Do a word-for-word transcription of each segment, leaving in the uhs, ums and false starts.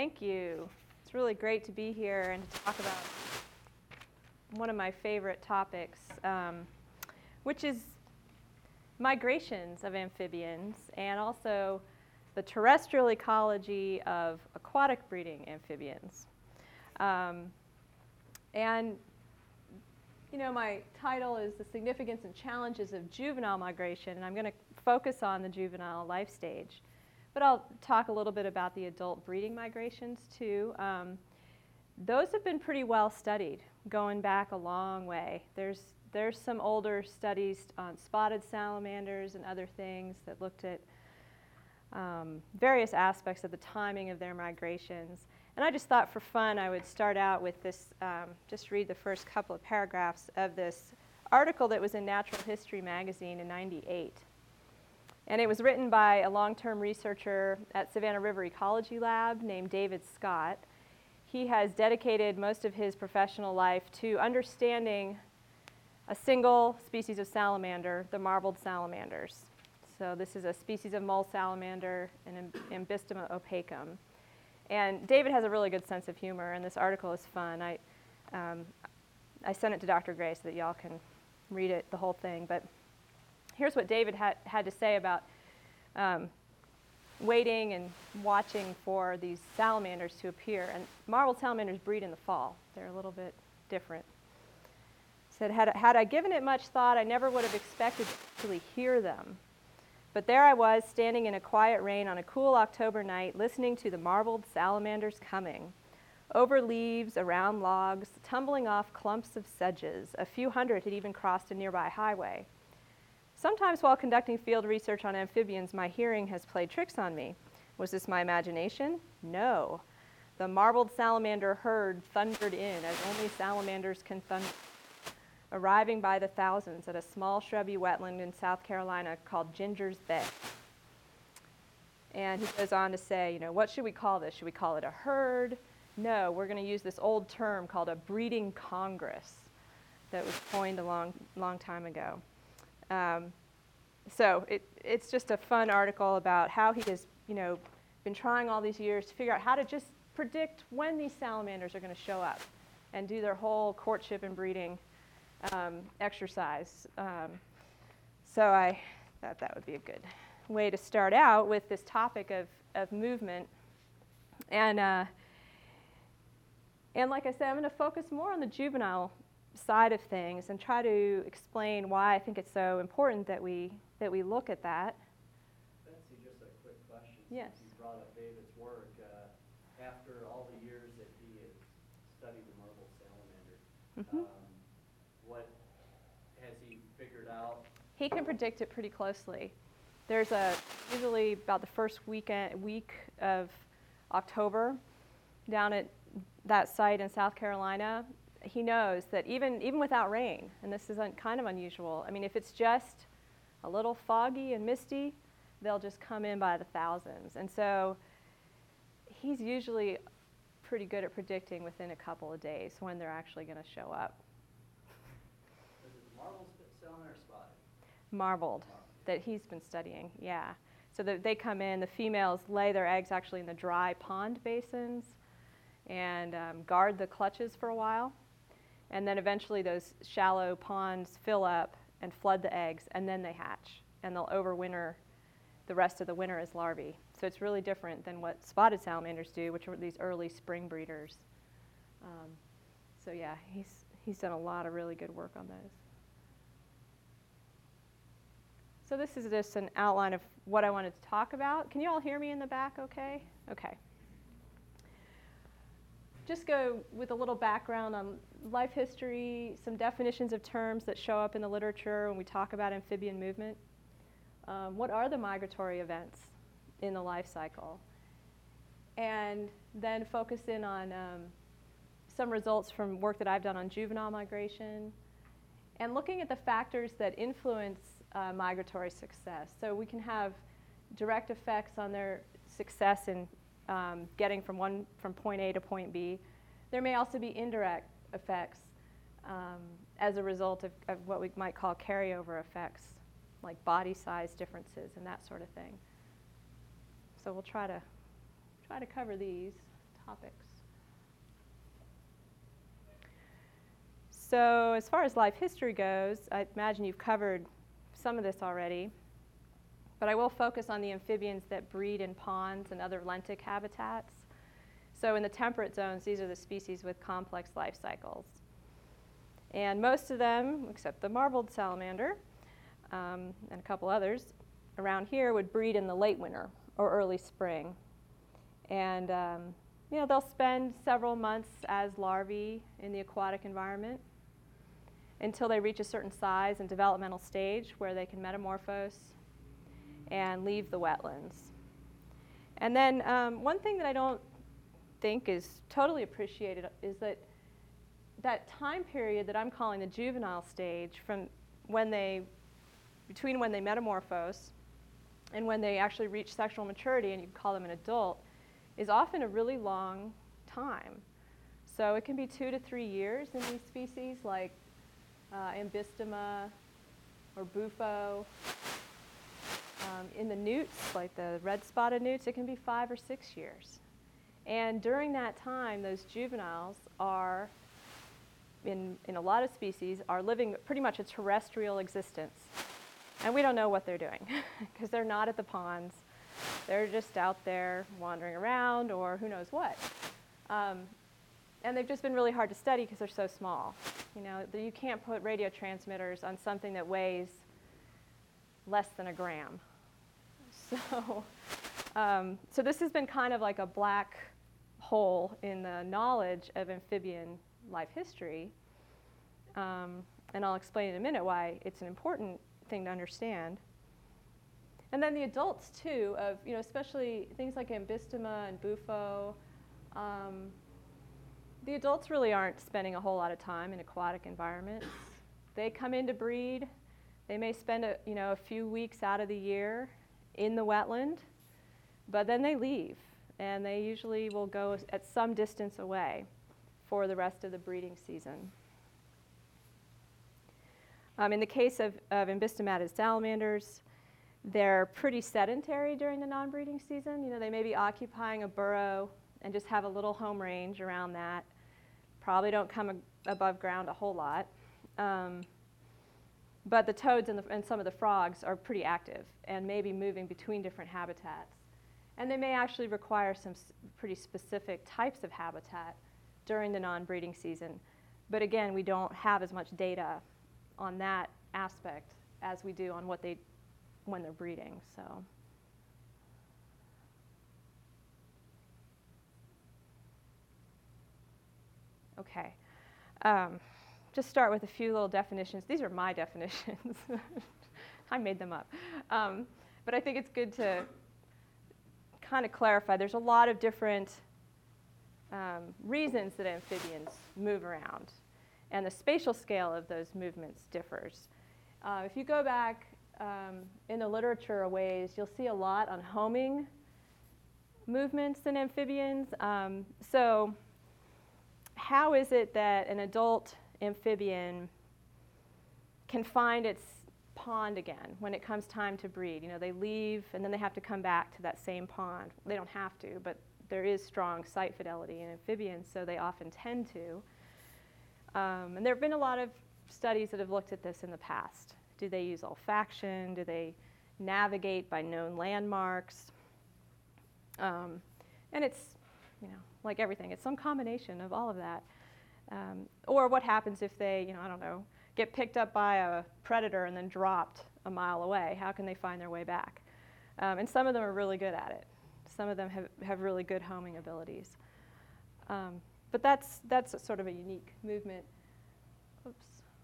Thank you. It's really great to be here and to talk about one of my favorite topics, um, which is migrations of amphibians and also the terrestrial ecology of aquatic breeding amphibians. Um, and, you know, my title is The Significance and Challenges of Juvenile Migration, and I'm going to focus on the juvenile life stage. But I'll talk a little bit about the adult breeding migrations too. Um, those have been pretty well studied, going back a long way. There's, there's some older studies on spotted salamanders and other things that looked at um, various aspects of the timing of their migrations. And I just thought for fun I would start out with this, um, just read the first couple of paragraphs of this article that was in Natural History magazine in ninety-eight. And it was written by a long-term researcher at Savannah River Ecology Lab named David Scott. He has dedicated most of his professional life to understanding a single species of salamander, the marbled salamanders. So this is a species of mole salamander, an Ambystoma opacum. And David has a really good sense of humor, and this article is fun. I, um, I sent it to Doctor Gray so that y'all can read it, the whole thing. But here's what David had, had to say about um, waiting and watching for these salamanders to appear. And marbled salamanders breed in the fall. They're a little bit different. He said, had, had I given it much thought, I never would have expected to actually hear them. But there I was, standing in a quiet rain on a cool October night, listening to the marbled salamanders coming. Over leaves, around logs, tumbling off clumps of sedges. A few hundred had even crossed a nearby highway. Sometimes while conducting field research on amphibians, my hearing has played tricks on me. Was this my imagination? No. The marbled salamander herd thundered in, as only salamanders can thunder, arriving by the thousands at a small shrubby wetland in South Carolina called Ginger's Bay. And he goes on to say, you know, what should we call this? Should we call it a herd? No, we're going to use this old term called a breeding congress that was coined a long, long time ago. Um, so it, it's just a fun article about how he has, you know, been trying all these years to figure out how to just predict when these salamanders are going to show up and do their whole courtship and breeding um, exercise. Um, so I thought that would be a good way to start out with this topic of, of movement. And, uh, and like I said, I'm going to focus more on the juvenile side of things and try to explain why I think it's so important that we that we look at that. Betsy, just a quick question. Yes. Since you brought up David's work, uh, after all the years that he has studied the marbled salamander, Mm-hmm. um, what has he figured out? He can predict it pretty closely. There's a usually about the first weekend week of October down at that site in South Carolina. He knows that even, even without rain, and this is un, kind of unusual, I mean, if it's just a little foggy and misty, they'll just come in by the thousands. And so he's usually pretty good at predicting within a couple of days when they're actually going to show up. Is it marbled salamander or spotted? Marbled, that he's been studying, yeah. So that they come in, the females lay their eggs actually in the dry pond basins and um, guard the clutches for a while. And then eventually those shallow ponds fill up and flood the eggs, and then they hatch. And they'll overwinter the rest of the winter as larvae. So it's really different than what spotted salamanders do, which are these early spring breeders. Um, so yeah, he's, he's done a lot of really good work on those. So this is just an outline of what I wanted to talk about. Can you all hear me in the back okay? Okay. Just go with a little background on life history, some definitions of terms that show up in the literature when we talk about amphibian movement. Um, what are the migratory events in the life cycle? And then focus in on um, some results from work that I've done on juvenile migration and looking at the factors that influence uh, migratory success. So we can have direct effects on their success in Um, getting from one from point A to point B. There may also be indirect effects um, as a result of, of what we might call carryover effects, like body size differences and that sort of thing. So we'll try to try to cover these topics. So as far as life history goes, I imagine you've covered some of this already, but I will focus on the amphibians that breed in ponds and other lentic habitats. So in the temperate zones, these are the species with complex life cycles. And most of them, except the marbled salamander um, and a couple others, around here would breed in the late winter or early spring. And um, you know, they'll spend several months as larvae in the aquatic environment until they reach a certain size and developmental stage where they can metamorphose and leave the wetlands. And then um, one thing that I don't think is totally appreciated is that that time period that I'm calling the juvenile stage, from when they, between when they metamorphose and when they actually reach sexual maturity, and you call them an adult, is often a really long time. So it can be two to three years in these species, like uh, Ambystoma or Bufo. Um, in the newts, like the red-spotted newts, it can be five or six years. And during that time, those juveniles are, in, in a lot of species, are living pretty much a terrestrial existence. And we don't know what they're doing, because they're not at the ponds. They're just out there wandering around, or who knows what. Um, and they've just been really hard to study because they're so small. You know, you can't put radio transmitters on something that weighs less than a gram. So, um, so this has been kind of like a black hole in the knowledge of amphibian life history. Um, and I'll explain in a minute why it's an important thing to understand. And then the adults, too, of, you know, especially things like Ambystoma and Bufo, um, the adults really aren't spending a whole lot of time in aquatic environments. They come in to breed. They may spend a, you know, a few weeks out of the year in the wetland, but then they leave, and they usually will go at some distance away for the rest of the breeding season. Um, in the case of, of Ambystomatid salamanders, they're pretty sedentary during the non-breeding season. You know, they may be occupying a burrow and just have a little home range around that. Probably don't come ab- above ground a whole lot. Um, but the toads and, the, and some of the frogs are pretty active and may be moving between different habitats. And they may actually require some s- pretty specific types of habitat during the non-breeding season. But again, we don't have as much data on that aspect as we do on what they when they're breeding. So, okay, um, just start with a few little definitions. These are my definitions. I made them up, um, but I think it's good to kind of clarify. There's a lot of different um, reasons that amphibians move around, and the spatial scale of those movements differs. Uh, if you go back Um, in the literature a ways, you'll see a lot on homing movements in amphibians. Um, so how is it that an adult amphibian can find its pond again when it comes time to breed? You know, they leave and then they have to come back to that same pond. They don't have to, but there is strong site fidelity in amphibians, so they often tend to. Um, and there have been a lot of studies that have looked at this in the past. Do they use olfaction? Do they navigate by known landmarks? Um, and it's, you know, like everything, it's some combination of all of that. Um, or what happens if they, you know, I don't know, get picked up by a predator and then dropped a mile away? How can they find their way back? Um, and some of them are really good at it. Some of them have, have really good homing abilities. Um, but that's, that's a sort of a unique movement. Oops.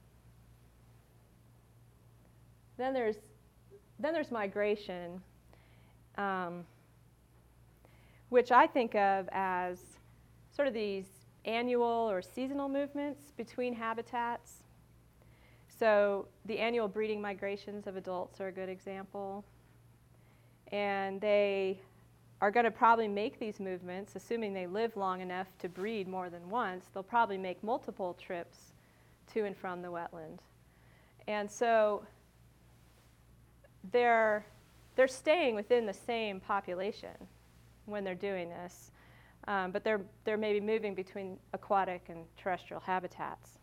Then there's, then there's migration, um, which I think of as sort of these annual or seasonal movements between habitats. So the annual breeding migrations of adults are a good example. And they are going to probably make these movements, assuming they live long enough to breed more than once. They'll probably make multiple trips to and from the wetland. And so they're, they're staying within the same population when they're doing this. Um, but they're, they're maybe moving between aquatic and terrestrial habitats.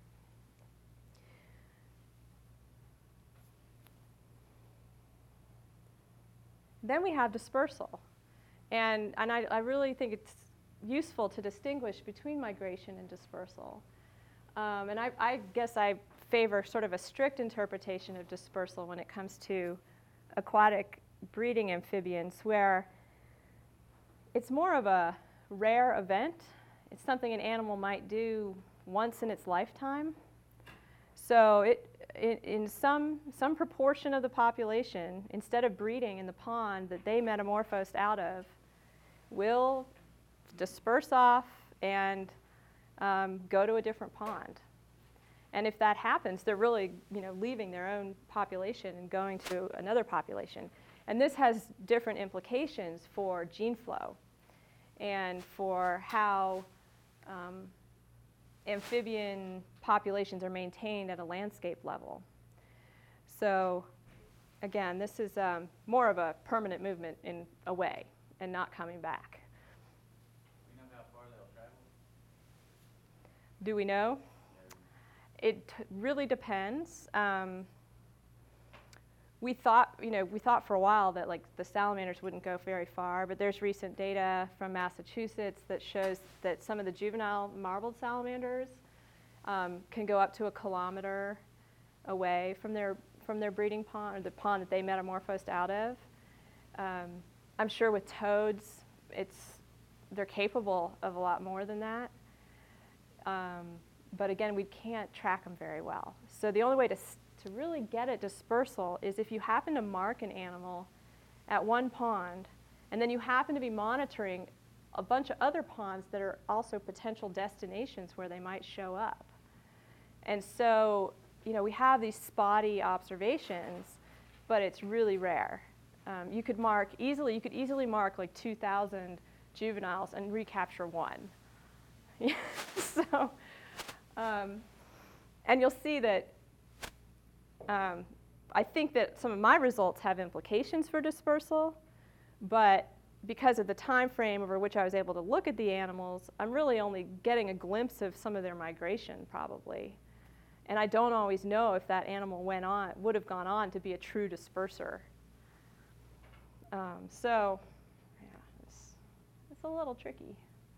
Then we have dispersal. And, and I, I really think it's useful to distinguish between migration and dispersal. Um, and I, I guess I favor sort of a strict interpretation of dispersal when it comes to aquatic breeding amphibians, where it's more of a rare event. It's something an animal might do once in its lifetime. So it, in, in some, some proportion of the population, instead of breeding in the pond that they metamorphosed out of, will disperse off and um, go to a different pond. And if that happens, they're really, you know, leaving their own population and going to another population. And this has different implications for gene flow and for how um, amphibian populations are maintained at a landscape level. So again, this is um, more of a permanent movement in a way and not coming back. Do you know how far they'll travel? Do we know? It t- really depends. Um, we thought, you know, we thought for a while that like the salamanders wouldn't go very far, but there's recent data from Massachusetts that shows that some of the juvenile marbled salamanders um, can go up to a kilometer away from their from their breeding pond, or the pond that they metamorphosed out of. Um, I'm sure with toads, it's they're capable of a lot more than that. Um, but again, we can't track them very well. So the only way to to really get at dispersal is if you happen to mark an animal at one pond, and then you happen to be monitoring a bunch of other ponds that are also potential destinations where they might show up. And so, you know, we have these spotty observations, but it's really rare. Um, you could mark easily, you could easily mark like two thousand juveniles and recapture one. so, um, and you'll see that um, I think that some of my results have implications for dispersal, but because of the time frame over which I was able to look at the animals, I'm really only getting a glimpse of some of their migration probably. And I don't always know if that animal went on, would have gone on to be a true disperser. Um, so, yeah, it's, it's a little tricky.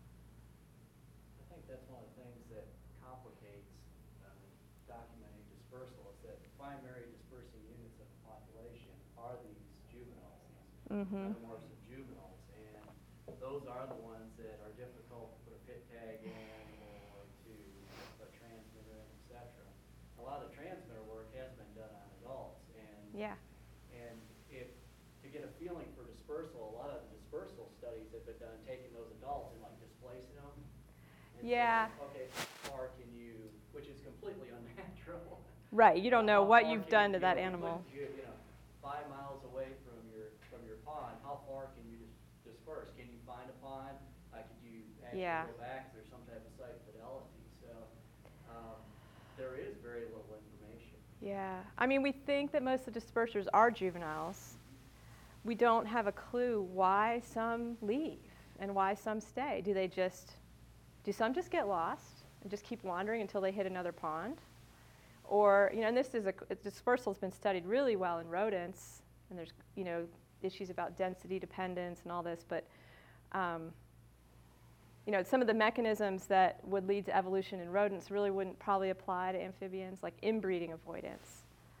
I think that's one of the things that complicates um, documenting dispersal is that primary dispersing units of the population are these juveniles, these Mm-hmm. metamorphs of juveniles, and those are the ones that are difficult to put a pit tag in or to put a transmitter in, et cetera. A lot of the transmitter work has been done on adults, and Yeah. and if to get a feeling for dispersal, a lot of the dispersal studies have been done taking those adults and like displacing them. And Yeah. saying, okay, how far can you, which is completely unnatural. Right. You don't know How what far you've can done to you- that you know, animal. You, you know, five miles away from your from your pond, how far can you dis- disperse? Can you find a pond? Uh, could you actually Yeah. go back? Is there some type of site fidelity? So um, there is very little information. Yeah. I mean, we think that most of the dispersers are juveniles. We don't have a clue why some leave and why some stay. Do they just, do some just get lost and just keep wandering until they hit another pond? Or, you know, and this is a, dispersal has been studied really well in rodents, and there's, you know, issues about density dependence and all this, but, um, you know, some of the mechanisms that would lead to evolution in rodents really wouldn't probably apply to amphibians, like inbreeding avoidance.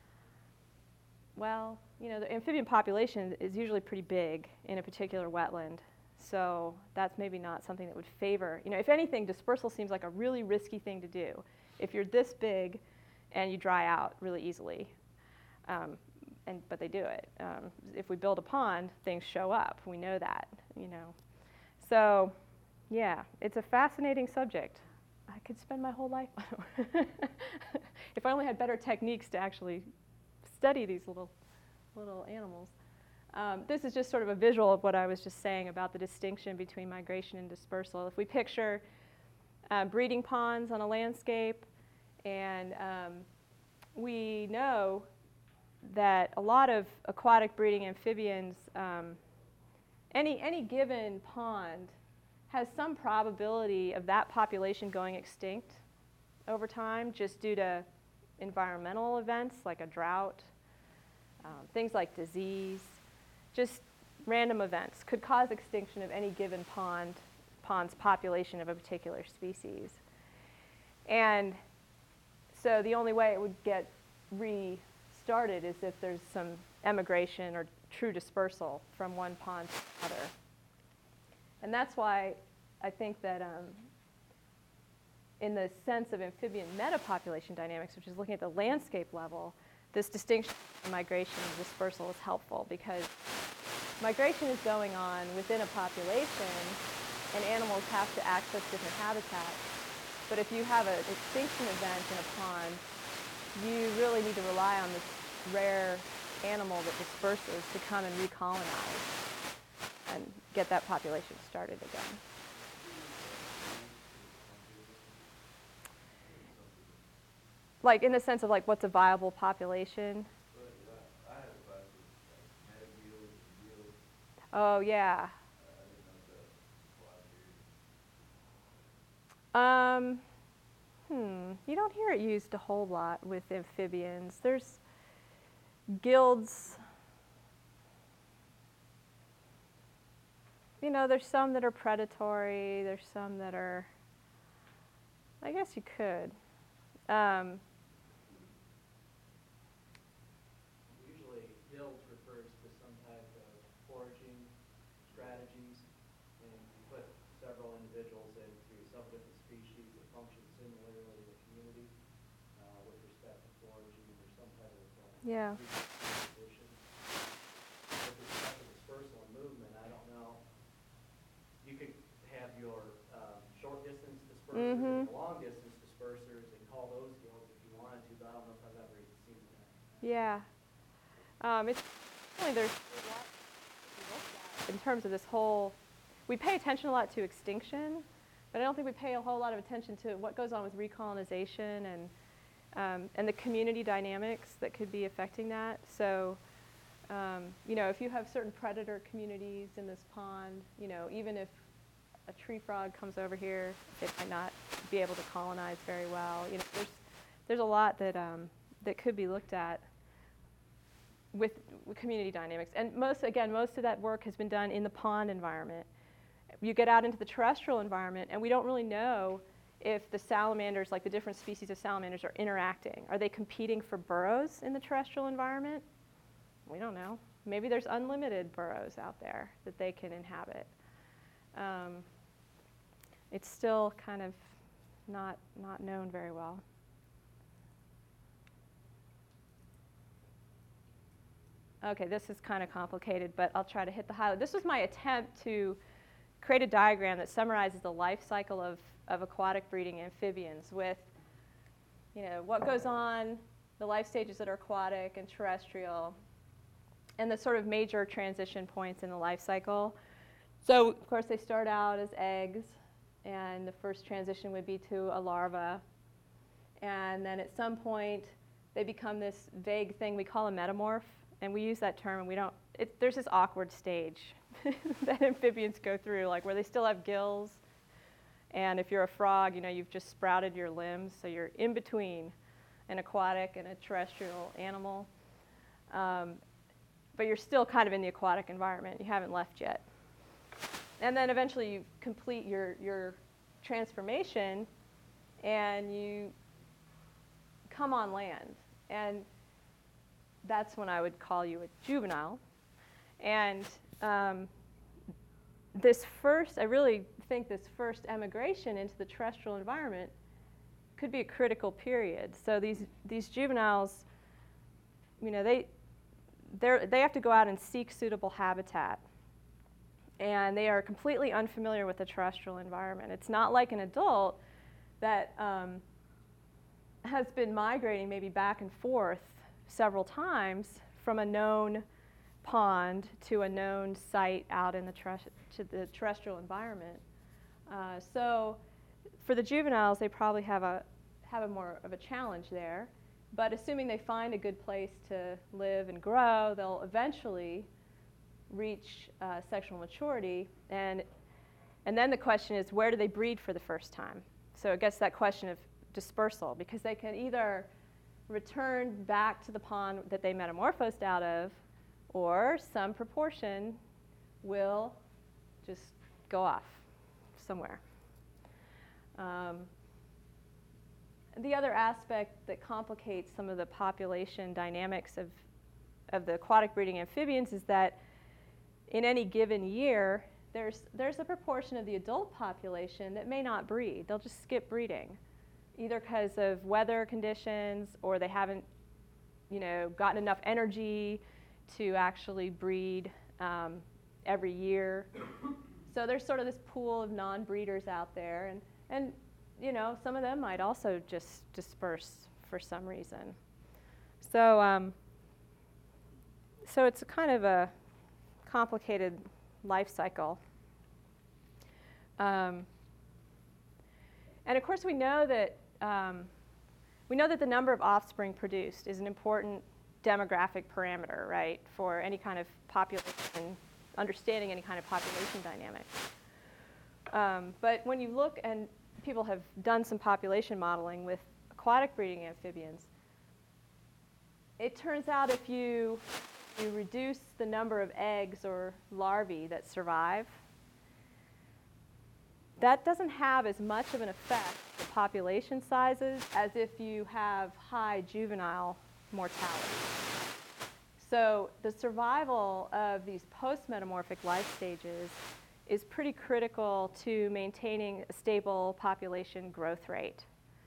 Well, you know, the amphibian population is usually pretty big in a particular wetland, so that's maybe not something that would favor, you know, if anything, dispersal seems like a really risky thing to do. If you're this big and you dry out really easily, um, and but they do it. Um, if we build a pond, things show up. We know that, you know. So, yeah, it's a fascinating subject. I could spend my whole life on it. If I only had better techniques to actually study these little, little animals. Um, this is just sort of a visual of what I was just saying about the distinction between migration and dispersal. If we picture uh, breeding ponds on a landscape, and um, we know that a lot of aquatic breeding amphibians, um, any, any given pond has some probability of that population going extinct over time just due to environmental events like a drought, um, things like disease, just random events could cause extinction of any given pond, pond's population of a particular species. And so the only way it would get restarted is if there's some emigration or true dispersal from one pond to another. And that's why I think that um, in the sense of amphibian metapopulation dynamics, which is looking at the landscape level, this distinction of migration and dispersal is helpful, because migration is going on within a population and animals have to access different habitats. But if you have an extinction event in a pond, you really need to rely on this rare animal that disperses to come and recolonize and get that population started again. Like in the sense of like what's a viable population? Oh yeah. Um, hmm. You don't hear it used a whole lot with amphibians. There's guilds. You know, there's some that are predatory. There's some that are. I guess you could. Um, Usually, guilds refers to some type of foraging strategies, and you put several individuals into several different species that function similarly in the community uh, with respect to foraging or some type of uh, yeah. competition. With respect to dispersal and movement, I don't know. You could have your um, short distance dispersers Mm-hmm. and long distance dispersers and call those guilds if you wanted to, but I don't know if I've ever seen that. Yeah. Um, it's really there's a lot to look at in terms of this whole. We pay attention a lot to extinction, but I don't think we pay a whole lot of attention to what goes on with recolonization and um, and the community dynamics that could be affecting that. So, um, you know, if you have certain predator communities in this pond, you know, even if a tree frog comes over here, it might not be able to colonize very well. You know, there's there's a lot that um, that could be looked at with, with community dynamics. And most, again, most of that work has been done in the pond environment. You get out into the terrestrial environment, and we don't really know if the salamanders, like the different species of salamanders, are interacting. Are they competing for burrows in the terrestrial environment? We don't know. Maybe there's unlimited burrows out there that they can inhabit. Um, it's still kind of not, not known very well. Okay, this is kind of complicated, but I'll try to hit the highlight. This was my attempt to create a diagram that summarizes the life cycle of, of aquatic breeding amphibians with, you know, what goes on, the life stages that are aquatic and terrestrial, and the sort of major transition points in the life cycle. So, of course, they start out as eggs, and the first transition would be to a larva. And then at some point, they become this vague thing we call a metamorph. And we use that term, and we don't, it, there's this awkward stage that amphibians go through, like where they still have gills. And if you're a frog, you know, you've just sprouted your limbs, so you're in between an aquatic and a terrestrial animal. Um, but you're still kind of in the aquatic environment. You haven't left yet. And then eventually you complete your, your transformation, and you come on land. And that's when I would call you a juvenile. And um, this first, I really think this first emigration into the terrestrial environment could be a critical period. So these, these juveniles, you know, they, they're, they have to go out and seek suitable habitat. And they are completely unfamiliar with the terrestrial environment. It's not like an adult that um, has been migrating maybe back and forth several times from a known pond to a known site out in the, to the terrestrial environment. Uh, so for the juveniles, they probably have a, have a more of a challenge there. But assuming they find a good place to live and grow, they'll eventually reach uh, sexual maturity. And And then the question is, where do they breed for the first time? So it gets that question of dispersal, because they can either return back to the pond that they metamorphosed out of, or some proportion will just go off somewhere. Um, the other aspect that complicates some of the population dynamics of, of the aquatic breeding amphibians is that in any given year, there's, there's a proportion of the adult population that may not breed. They'll just skip breeding, either because of weather conditions, or they haven't, you know, gotten enough energy to actually breed um, every year. So there's sort of this pool of non-breeders out there, and, and you know, some of them might also just disperse for some reason. So, um, so it's a kind of a complicated life cycle. Um, and of course, we know that um, we know that the number of offspring produced is an important demographic parameter, right, for any kind of population, understanding any kind of population dynamics. Um, but when you look, and people have done some population modeling with aquatic breeding amphibians, it turns out if you, you reduce the number of eggs or larvae that survive, that doesn't have as much of an effect on population sizes as if you have high juvenile mortality. So the survival of these post-metamorphic life stages is pretty critical to maintaining a stable population growth rate.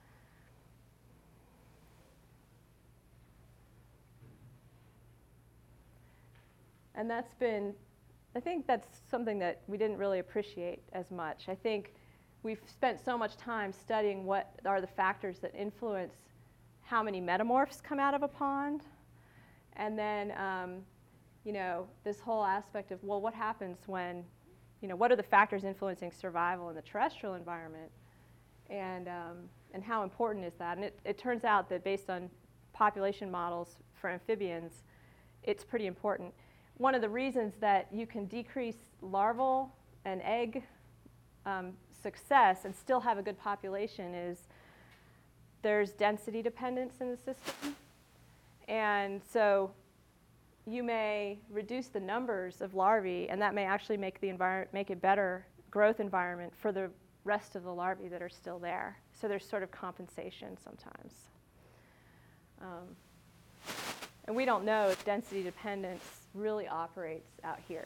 And that's been, I think that's something that we didn't really appreciate as much. I think we've spent so much time studying what are the factors that influence how many metamorphs come out of a pond. And then, um, you know, this whole aspect of, well, what happens when, you know, what are the factors influencing survival in the terrestrial environment? And, um, and how important is that? And it, it turns out that based on population models for amphibians, it's pretty important. One of the reasons that you can decrease larval and egg um, success and still have a good population is there's density dependence in the system. And so you may reduce the numbers of larvae, and that may actually make the environment, make a better growth environment for the rest of the larvae that are still there. So there's sort of compensation sometimes. Um, and we don't know if density dependence really operates out here.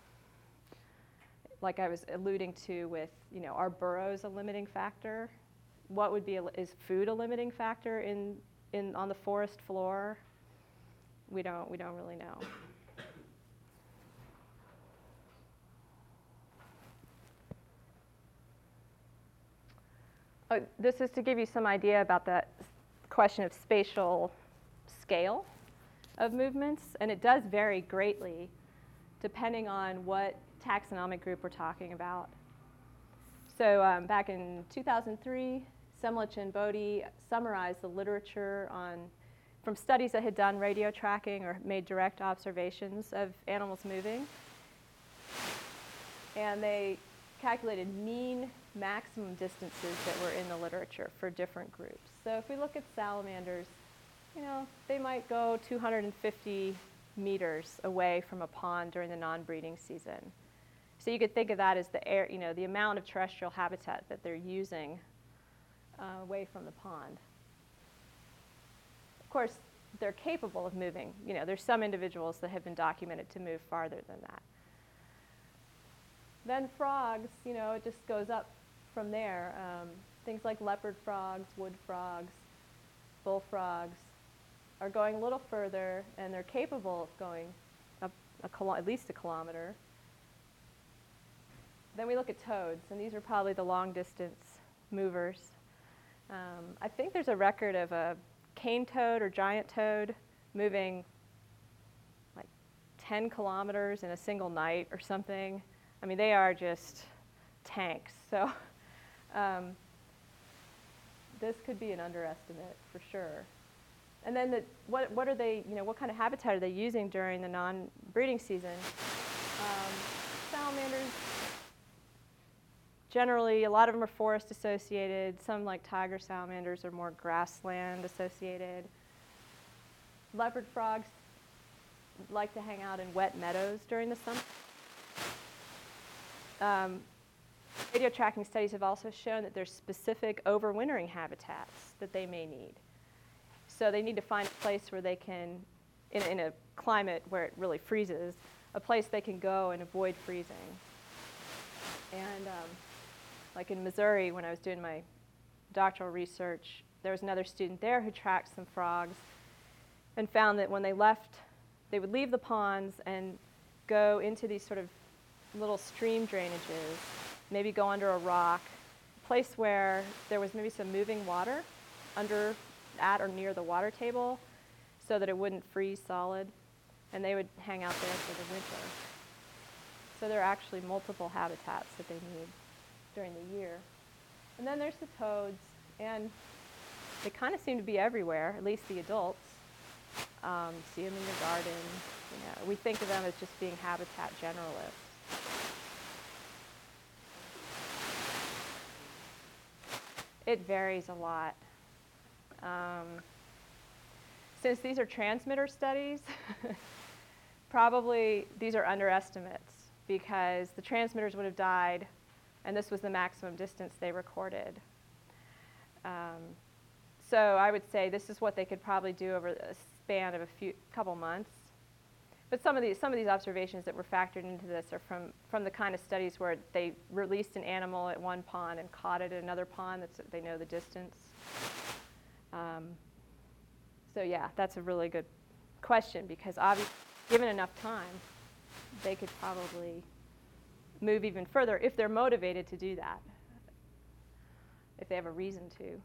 Like I was alluding to with, you know, are burrows a limiting factor? What would be, a, is food a limiting factor in, in, on the forest floor? We don't, we don't really know. Oh, this is to give you some idea about the question of spatial scale of movements, and it does vary greatly depending on what taxonomic group we're talking about. So um, back in two thousand three, Semlich and Bodie summarized the literature on, from studies that had done radio tracking or made direct observations of animals moving. And they calculated mean maximum distances that were in the literature for different groups. So if we look at salamanders, you know, they might go two hundred fifty meters away from a pond during the non-breeding season. So you could think of that as the air, you know, the amount of terrestrial habitat that they're using uh, away from the pond. Of course, they're capable of moving. You know, there's some individuals that have been documented to move farther than that. Then frogs, you know, it just goes up from there. Um, things like leopard frogs, wood frogs, bullfrogs are going a little further, and they're capable of going up a kilo- at least a kilometer. Then we look at toads, and these are probably the long-distance movers. Um, I think there's a record of a cane toad or giant toad moving like ten kilometers in a single night or something. I mean, they are just tanks. So um, this could be an underestimate for sure. And then the, what, what are they, you know, what kind of habitat are they using during the non-breeding season? Um, salamanders, generally, a lot of them are forest associated. Some, like tiger salamanders, are more grassland associated. Leopard frogs like to hang out in wet meadows during the summer. Um, radio tracking studies have also shown that there's specific overwintering habitats that they may need. So they need to find a place where they can, in, in a climate where it really freezes, a place they can go and avoid freezing. And um, like in Missouri, when I was doing my doctoral research, there was another student there who tracked some frogs and found that when they left, they would leave the ponds and go into these sort of little stream drainages, maybe go under a rock, a place where there was maybe some moving water under, at or near the water table, so that it wouldn't freeze solid, and they would hang out there for the winter. So there are actually multiple habitats that they need during the year. And then there's the toads, and they kind of seem to be everywhere, at least the adults. Um, see them in your garden. You know, we think of them as just being habitat generalists. It varies a lot. Um, since these are transmitter studies, probably these are underestimates, because the transmitters would have died, and this was the maximum distance they recorded. Um, so I would say this is what they could probably do over a span of a few couple months. But some of these some of these observations that were factored into this are from from the kind of studies where they released an animal at one pond and caught it at another pond. That's, they know the distance. Um, so yeah, that's a really good question, because obviously, given enough time, they could probably move even further if they're motivated to do that, if they have a reason to.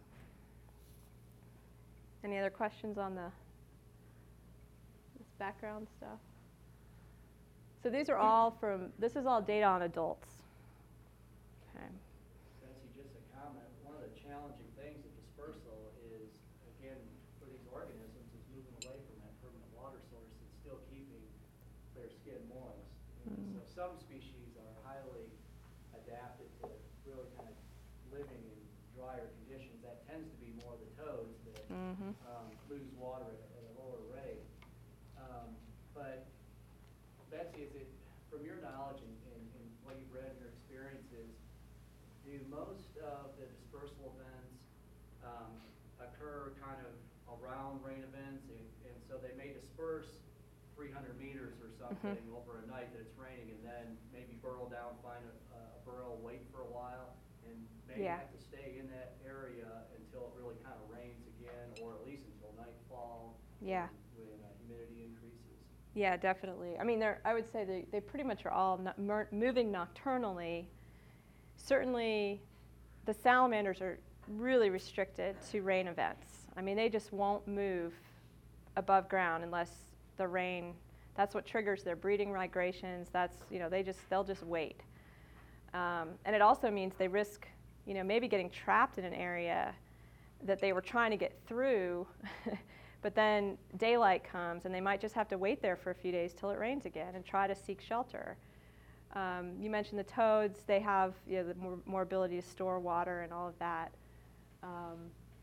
Any other questions on the this background stuff? So these are all from, this is all data on adults. Okay. Betsy, just a comment. One of the challenging things of dispersal is, again, for these organisms, is moving away from that permanent water source and still keeping their skin moist. Mm. So some species are highly adapted to really kind of living in drier conditions. That tends to be more the toads that Mm-hmm. um, lose water at, at a lower rate. Um, but Betsy, is it, from your knowledge and, and, and what you've read and your experiences, do most of the dispersal events um, occur kind of around rain events, and, and so they may disperse three hundred meters or something mm-hmm. over a night that it's raining, and then maybe burrow down, find a, a burrow, wait for a while, and maybe yeah. have to stay in that area until it really kind of rains again, or at least until nightfall. Yeah. When, when uh, humidity increases. Yeah, definitely. I mean, they're, I would say they, they pretty much are all no, mer- moving nocturnally. Certainly, the salamanders are really restricted to rain events. I mean, they just won't move above ground unless the rain, that's what triggers their breeding migrations. That's, you know, they just, they'll just wait. Um, and it also means they risk, you know, maybe getting trapped in an area that they were trying to get through, but then daylight comes and they might just have to wait there for a few days till it rains again and try to seek shelter. Um, you mentioned the toads. They have, you know, the more, more ability to store water and all of that. Um,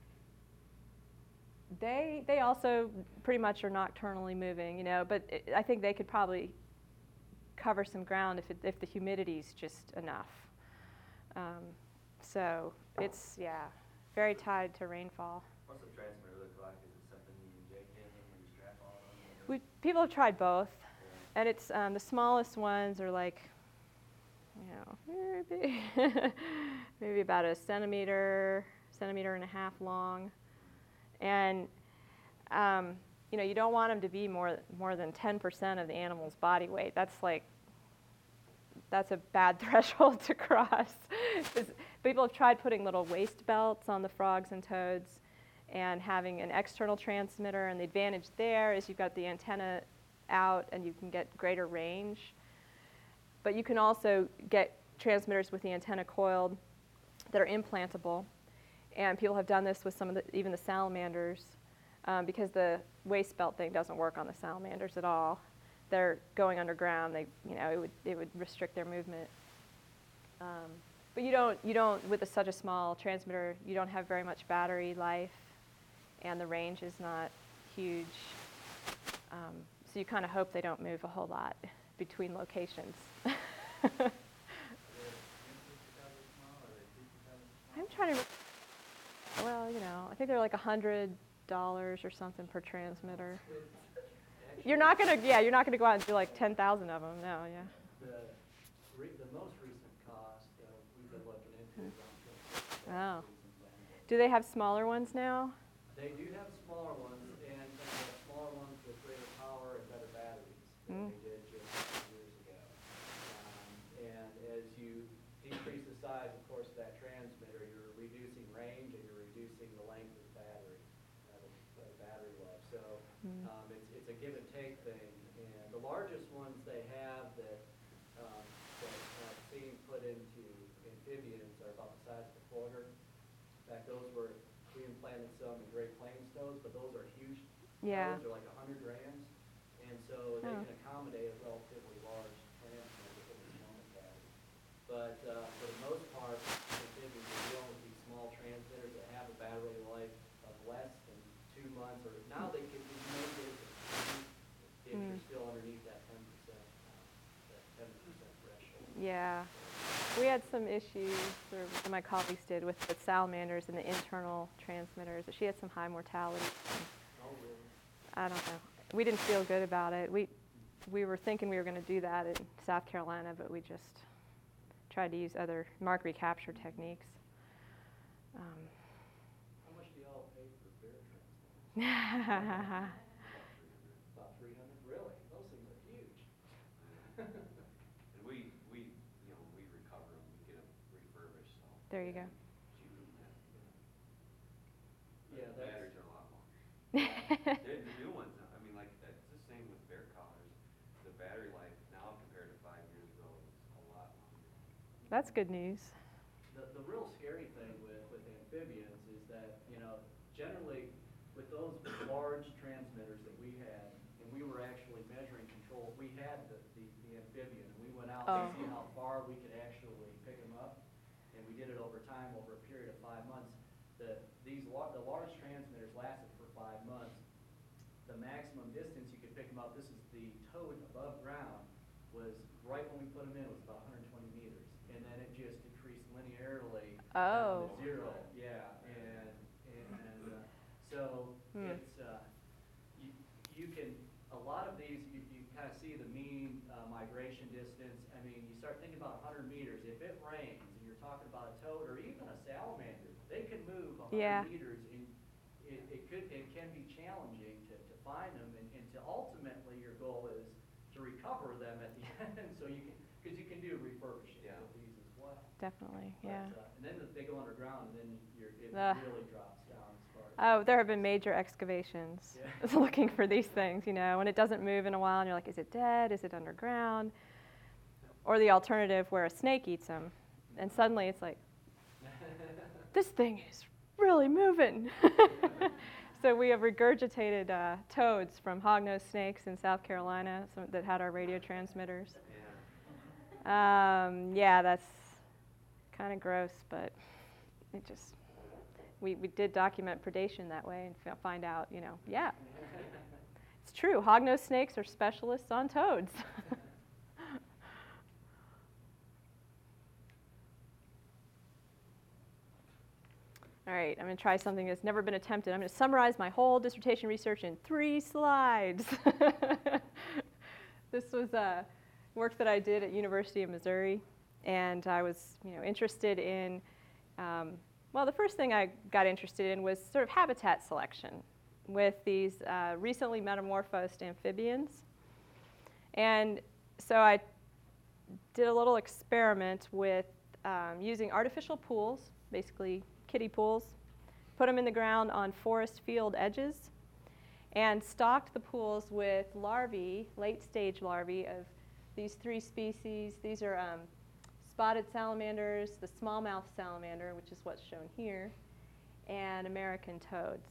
they they also pretty much are nocturnally moving, you know, but it, I think they could probably cover some ground if it, if the humidity's just enough. Um, so it's, yeah, very tied to rainfall. What's the transmitter look like? Is it something you inject in them or you strap on them? We, people have tried both, Yeah. and it's um, the smallest ones are like, you know, maybe, maybe about a centimeter, centimeter and a half long, and um, you know, you don't want them to be more more than ten percent of the animal's body weight. That's like, that's a bad threshold to cross. People have tried putting little waist belts on the frogs and toads and having an external transmitter, and the advantage there is you've got the antenna out and you can get greater range. But you can also get transmitters with the antenna coiled that are implantable, and people have done this with some of the, even the salamanders, um, because the waist belt thing doesn't work on the salamanders at all. They're going underground. They, you know, it would it would restrict their movement. Um, But you don't, you don't, with a, such a small transmitter, you don't have very much battery life, and the range is not huge. Um, so you kind of hope they don't move a whole lot between locations. Are they expensive because they're small, or are they cheap because they're small? I'm trying to, well, you know, I think they're like a hundred dollars or something per transmitter. Actually, You're not gonna, yeah, you're not gonna go out and do like ten thousand of them, no, yeah. The, re- the most recent cost uh, we've been looking into is around twenty-six Oh. thousand. Do they have smaller ones now? They do have smaller ones, and, and they have smaller ones with greater power and better batteries than Mm. they did just a few years ago. Um, and as you decrease the size, of course, of that transmitter, you're reducing range and you're reducing the length of the battery, uh, the, the battery life. So Mm. um, it's, it's a give and take thing. And the largest ones they have that, um, that I've seen put into amphibians are about the size of a quarter. In fact, those were, we implanted some in Great Plains toads, but those are huge. Yeah. Toads are like a hundred grams, and so they Oh. can accommodate a relatively large transmitter with a small battery. But uh, for the most part, amphibians are dealing with these small transmitters that have a battery life of less than two months, or now they can you may get it if Mm. you're still underneath that ten percent, uh, that ten percent threshold. Yeah. We had some issues, or my colleagues did, with the salamanders and the internal transmitters. She had some high mortality. Oh, really? I don't know. We didn't feel good about it. We we were thinking we were going to do that in South Carolina, but we just tried to use other mark recapture techniques. Um, How much do y'all pay for bear transmitters? About three hundred? Really? Those things are huge. And we, we, you know, we recover them, we get them refurbished, so. there you go. Cheaper than that. Yeah, The that's- batteries are a lot more. The, the new ones, I mean, like, that's the same with bear collars. The battery life now compared to five years ago is a lot longer. That's good news. The, the real scary thing with, with amphibians is that, you know, generally with those large transmitters that we had, and we were actually measuring control, we had the, the, the amphibian, and we went out Oh. to see how far we could actually pick them up, and we did it over time, over a period of five months. The, these, lar- the large transmitters lasted for five months. The maximum distance you could pick them up, this is the toad above ground, was right when we put them in, was about one hundred twenty meters. And then it just decreased linearly Oh. down to zero. Yeah, and, and uh, so Hmm. it's, uh, you, you can, a lot of these, you, you kind of see the mean uh, migration distance. I mean, you start thinking about one hundred meters. If it rains and you're talking about a toad or even a salamander, they can move one hundred Yeah. meters, and it, it could, it can be challenging to, to find them, and, and to ultimately your goal is to recover them at the end, so you can, because you can do refurbishing Yeah. with these as well. Definitely, But, yeah. uh, and then they go underground, and then you're, it Ugh. really drops down as far as. Oh, there have been major excavations Yeah. looking for these things, you know, and it doesn't move in a while, and you're like, is it dead? Is it underground? Or the alternative where a snake eats them, and suddenly it's like, this thing is really moving. So we have regurgitated uh, toads from hognose snakes in South Carolina some, that had our radio transmitters. Yeah. Um, yeah, that's kind of gross, but it just, we, we did document predation that way and f- find out, you know, yeah, it's true. Hognose snakes are specialists on toads. All right, I'm going to try something that's never been attempted. I'm going to summarize my whole dissertation research in three slides. This was uh, work that I did at University of Missouri, and I was, you know, interested in, um, well, the first thing I got interested in was sort of habitat selection with these uh, recently metamorphosed amphibians. And so I did a little experiment with um, using artificial pools, basically kiddie pools, put them in the ground on forest field edges, and stocked the pools with larvae, late-stage larvae of these three species. These are um, spotted salamanders, the smallmouth salamander, which is what's shown here, and American toads.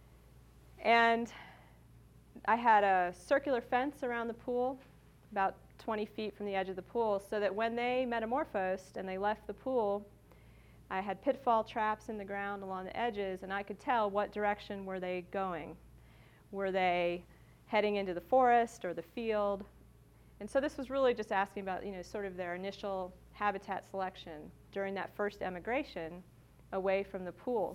And I had a circular fence around the pool, about twenty feet from the edge of the pool, so that when they metamorphosed and they left the pool, I had pitfall traps in the ground along the edges, and I could tell what direction were they going. Were they heading into the forest or the field? And so this was really just asking about, you know, sort of their initial habitat selection during that first emigration away from the pools.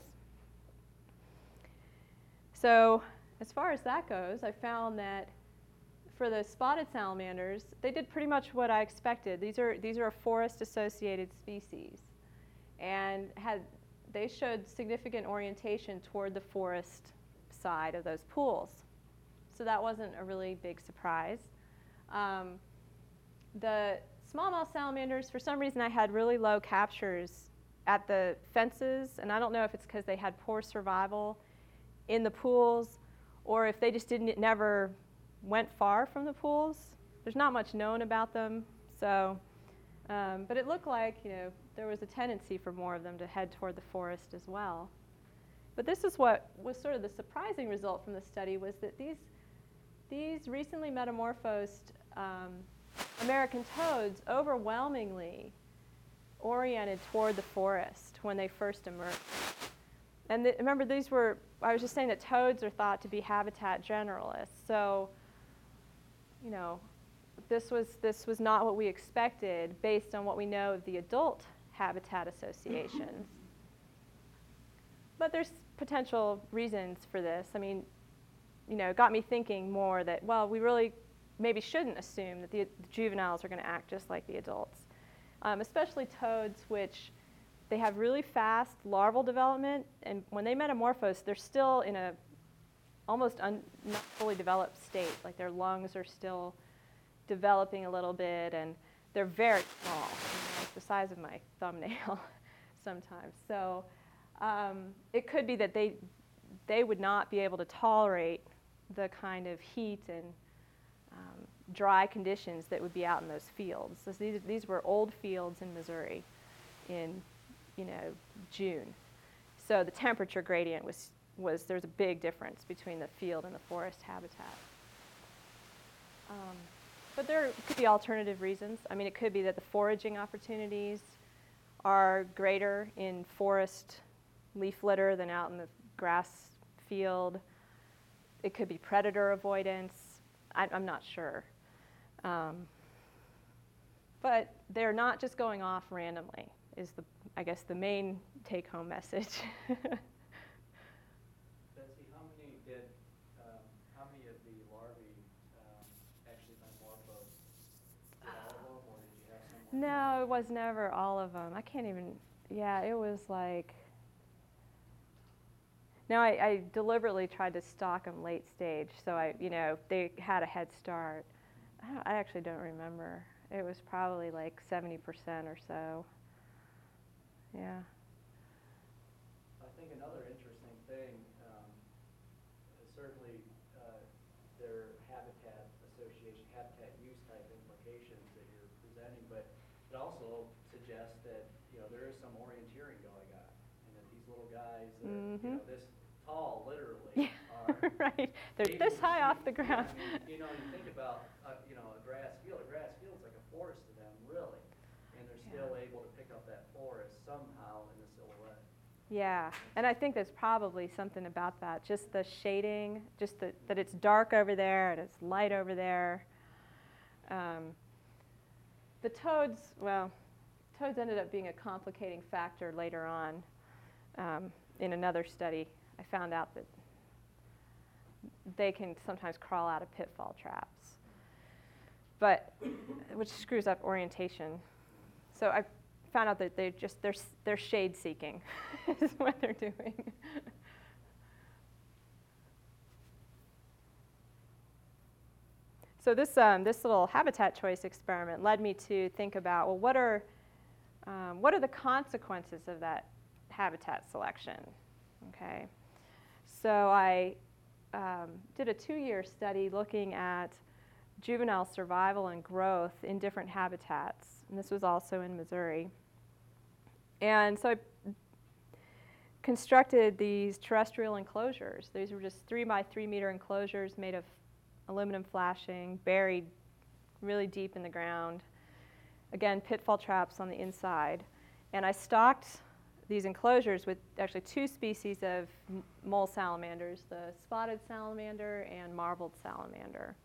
So as far as that goes, I found that for the spotted salamanders, they did pretty much what I expected. These are, these are a forest-associated species. And had, they showed significant orientation toward the forest side of those pools. So that wasn't a really big surprise. Um, the smallmouth salamanders, for some reason I had really low captures at the fences, and I don't know if it's because they had poor survival in the pools or if they just didn't, never went far from the pools. There's not much known about them, so, um, but it looked like, you know, there was a tendency for more of them to head toward the forest as well. But this is what was sort of the surprising result from the study, was that these, these recently metamorphosed um, American toads overwhelmingly oriented toward the forest when they first emerged. And the, remember, these were, I was just saying that toads are thought to be habitat generalists. So, you know, this was, this was not what we expected based on what we know of the adult habitat associations. But there's potential reasons for this. I mean, you know, it got me thinking more that, well, we really maybe shouldn't assume that the, the juveniles are going to act just like the adults, um, especially toads, which they have really fast larval development, and when they metamorphose, they're still in a almost un, not fully developed state. Like their lungs are still developing a little bit, and they're very small, you know, it's the size of my thumbnail sometimes. So um, it could be that they they would not be able to tolerate the kind of heat and um, dry conditions that would be out in those fields. So these, these were old fields in Missouri in, you know, June. So the temperature gradient was, was there's a big difference between the field and the forest habitat. Um, but there could be alternative reasons. I mean, it could be that the foraging opportunities are greater in forest leaf litter than out in the grass field. It could be predator avoidance. I, I'm not sure. Um, but they're not just going off randomly, is the, I guess, the main take-home message. Betsy, how many did, um, how many of the larvae um, actually metamorphosed? Did all of them, or did you have some? No, it was never all of them. I can't even, yeah, it was like, no, I, I deliberately tried to stock them late stage, so I, you know, they had a head start. I, don't, I actually don't remember. It was probably like seventy percent or so. Yeah. I think another interesting thing um, is certainly uh, their habitat association, habitat use type implications that you're presenting, but it also suggests that, you know, there is some orienteering going on, and that these little guys that Mm-hmm. are, you know, this tall, literally, are right. They're able this to high see- off the ground. Yeah, I mean, you know, you think about, uh, you know, a grass field. A grass field's like a forest to them, really, and they're still Yeah. able to pick up that forest somehow in the silhouette. Yeah, and I think there's probably something about that, just the shading, just the, that it's dark over there and it's light over there. Um, the toads, well, toads ended up being a complicating factor later on. Um, in another study, I found out that they can sometimes crawl out of pitfall traps, but which screws up orientation. So I found out that they just they're they're shade seeking is what they're doing. So this um, this little habitat choice experiment led me to think about, well, what are um, what are the consequences of that habitat selection? Okay, so I um, did a two-year study looking at juvenile survival and growth in different habitats, and this was also in Missouri. And so I constructed these terrestrial enclosures. These were just three by three meter enclosures made of aluminum flashing, buried really deep in the ground. Again, pitfall traps on the inside. And I stocked these enclosures with actually two species of m- mole salamanders, the spotted salamander and marbled salamander.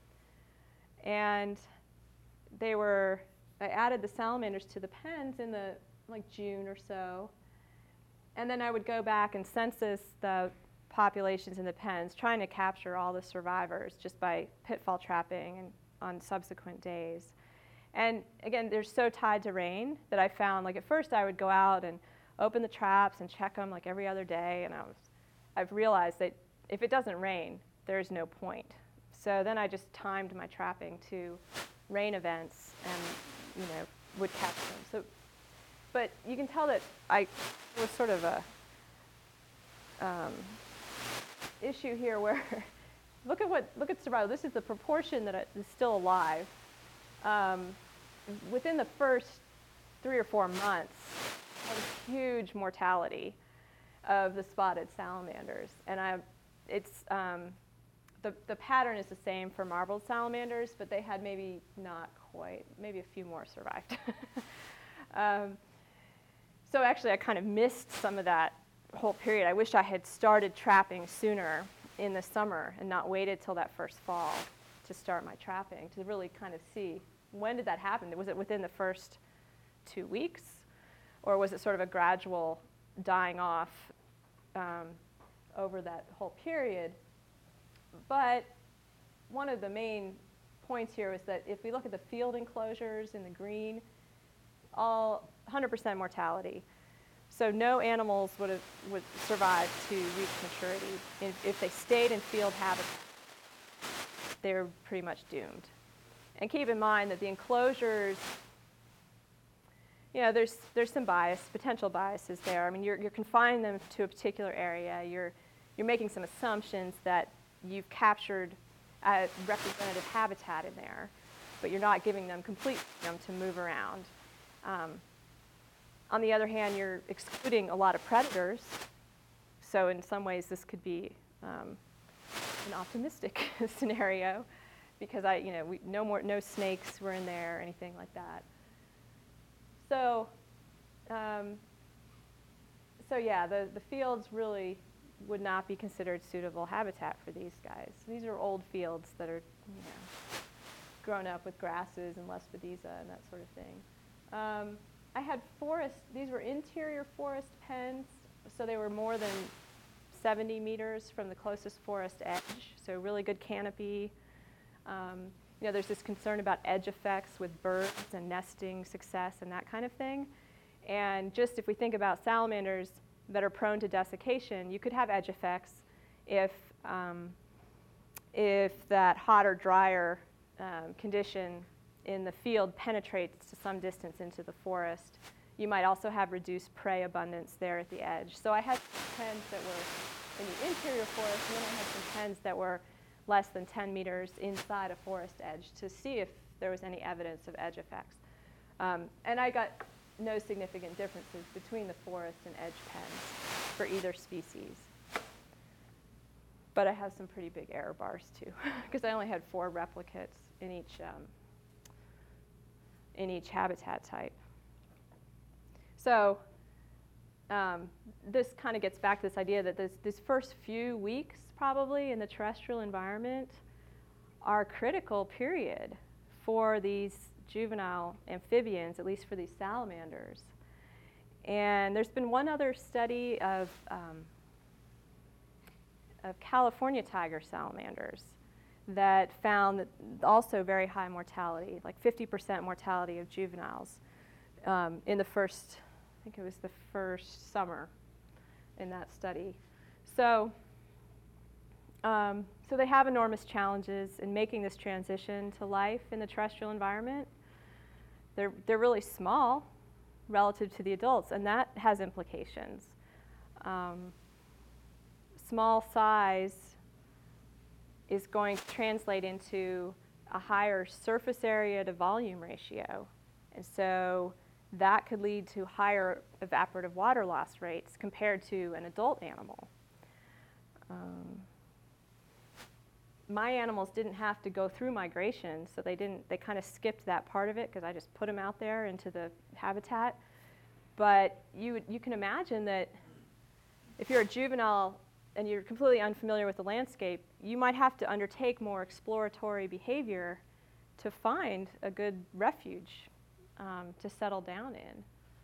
And they were, I added the salamanders to the pens in the like June or so. And then I would go back and census the populations in the pens, trying to capture all the survivors just by pitfall trapping and on subsequent days. And again, they're so tied to rain that I found, like at first I would go out and open the traps and check them like every other day, and I was, I've realized that if it doesn't rain, there's no point. So then I just timed my trapping to rain events and, you know, would catch them. So, but you can tell that I it was sort of a um, issue here where look at what look at survival. This is the proportion that is still alive. Um, within the first three or four months, had a huge mortality of the spotted salamanders, and I, it's um, the the pattern is the same for marbled salamanders, but they had maybe not quite, maybe a few more survived. um, so actually, I kind of missed some of that whole period. I wish I had started trapping sooner in the summer and not waited till that first fall to start my trapping, to really kind of see when did that happen. Was it within the first two weeks, or was it sort of a gradual dying off um, over that whole period? But one of the main points here is that if we look at the field enclosures in the green, all one hundred percent mortality. So no animals would have would survive to reach maturity. If, if they stayed in field habitat, they're pretty much doomed. And keep in mind that the enclosures, you know, there's there's some bias, potential biases there. I mean, you're you're confining them to a particular area. You're you're making some assumptions that you've captured a representative habitat in there, but you're not giving them complete freedom to move around. Um, on the other hand, you're excluding a lot of predators. So in some ways, this could be um, an optimistic scenario, because I, you know, we, no more, no snakes were in there or anything like that. So, um, so yeah, the the fields really would not be considered suitable habitat for these guys. These are old fields that are, you know, grown up with grasses and lespedeza and that sort of thing. Um, I had forest, these were interior forest pens, so they were more than seventy meters from the closest forest edge, so really good canopy. Um, you know, there's this concern about edge effects with birds and nesting success and that kind of thing. And just if we think about salamanders that are prone to desiccation, you could have edge effects if, um, if that hot or drier um, condition in the field penetrates to some distance into the forest. You might also have reduced prey abundance there at the edge. So I had pens that were in the interior forest, and then I had some pens that were less than ten meters inside a forest edge to see if there was any evidence of edge effects. Um, and I got no significant differences between the forest and edge pens for either species. But I have some pretty big error bars too, because I only had four replicates in each um, in each habitat type. So um, this kind of gets back to this idea that this, this first few weeks probably in the terrestrial environment are a critical period for these juvenile amphibians, at least for these salamanders. And there's been one other study of, um, of California tiger salamanders that found that also very high mortality, like fifty percent mortality of juveniles um, in the first, I think it was the first summer in that study. So, um, so they have enormous challenges in making this transition to life in the terrestrial environment. They're, they're really small relative to the adults, and that has implications. Um, small size is going to translate into a higher surface area to volume ratio. And so that could lead to higher evaporative water loss rates compared to an adult animal. Um, my animals didn't have to go through migration, so they didn't. They kind of skipped that part of it because I just put them out there into the habitat. But you you can imagine that if you're a juvenile and you're completely unfamiliar with the landscape, you might have to undertake more exploratory behavior to find a good refuge um, to settle down in.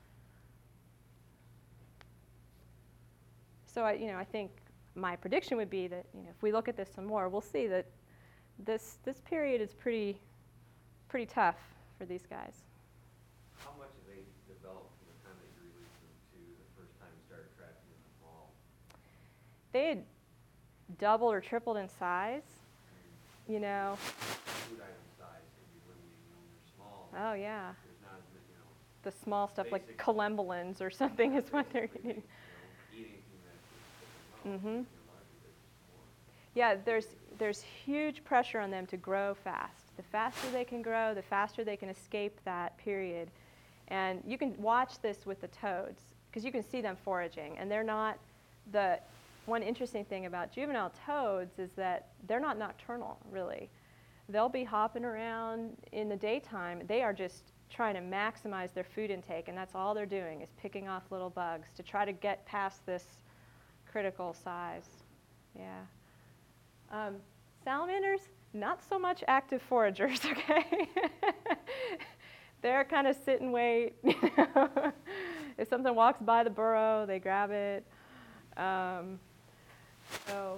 So I, you know, I think my prediction would be that, you know, if we look at this some more, we'll see that this this period is pretty pretty tough for these guys. How much have they developed from the time that you released them to the first time you started tracking them in the fall? They had doubled or tripled in size, you know. Food item size, maybe when, you, when you're small, Oh yeah, there's not as many, you know, the small stuff like Basic- columbolins or something is what they're basically, eating. you know, eat anything that's just put in Mhm. your mouth, you know, largely they're just more. Yeah, there's there's huge pressure on them to grow fast. The faster they can grow, the faster they can escape that period. And you can watch this with the toads because you can see them foraging, and they're not the one interesting thing about juvenile toads is that they're not nocturnal, really. They'll be hopping around in the daytime. They are just trying to maximize their food intake, and that's all they're doing is picking off little bugs to try to get past this critical size. Yeah. Um, salamanders, not so much active foragers, okay? They're kind of sit and wait. You know? If something walks by the burrow, they grab it. Um, so,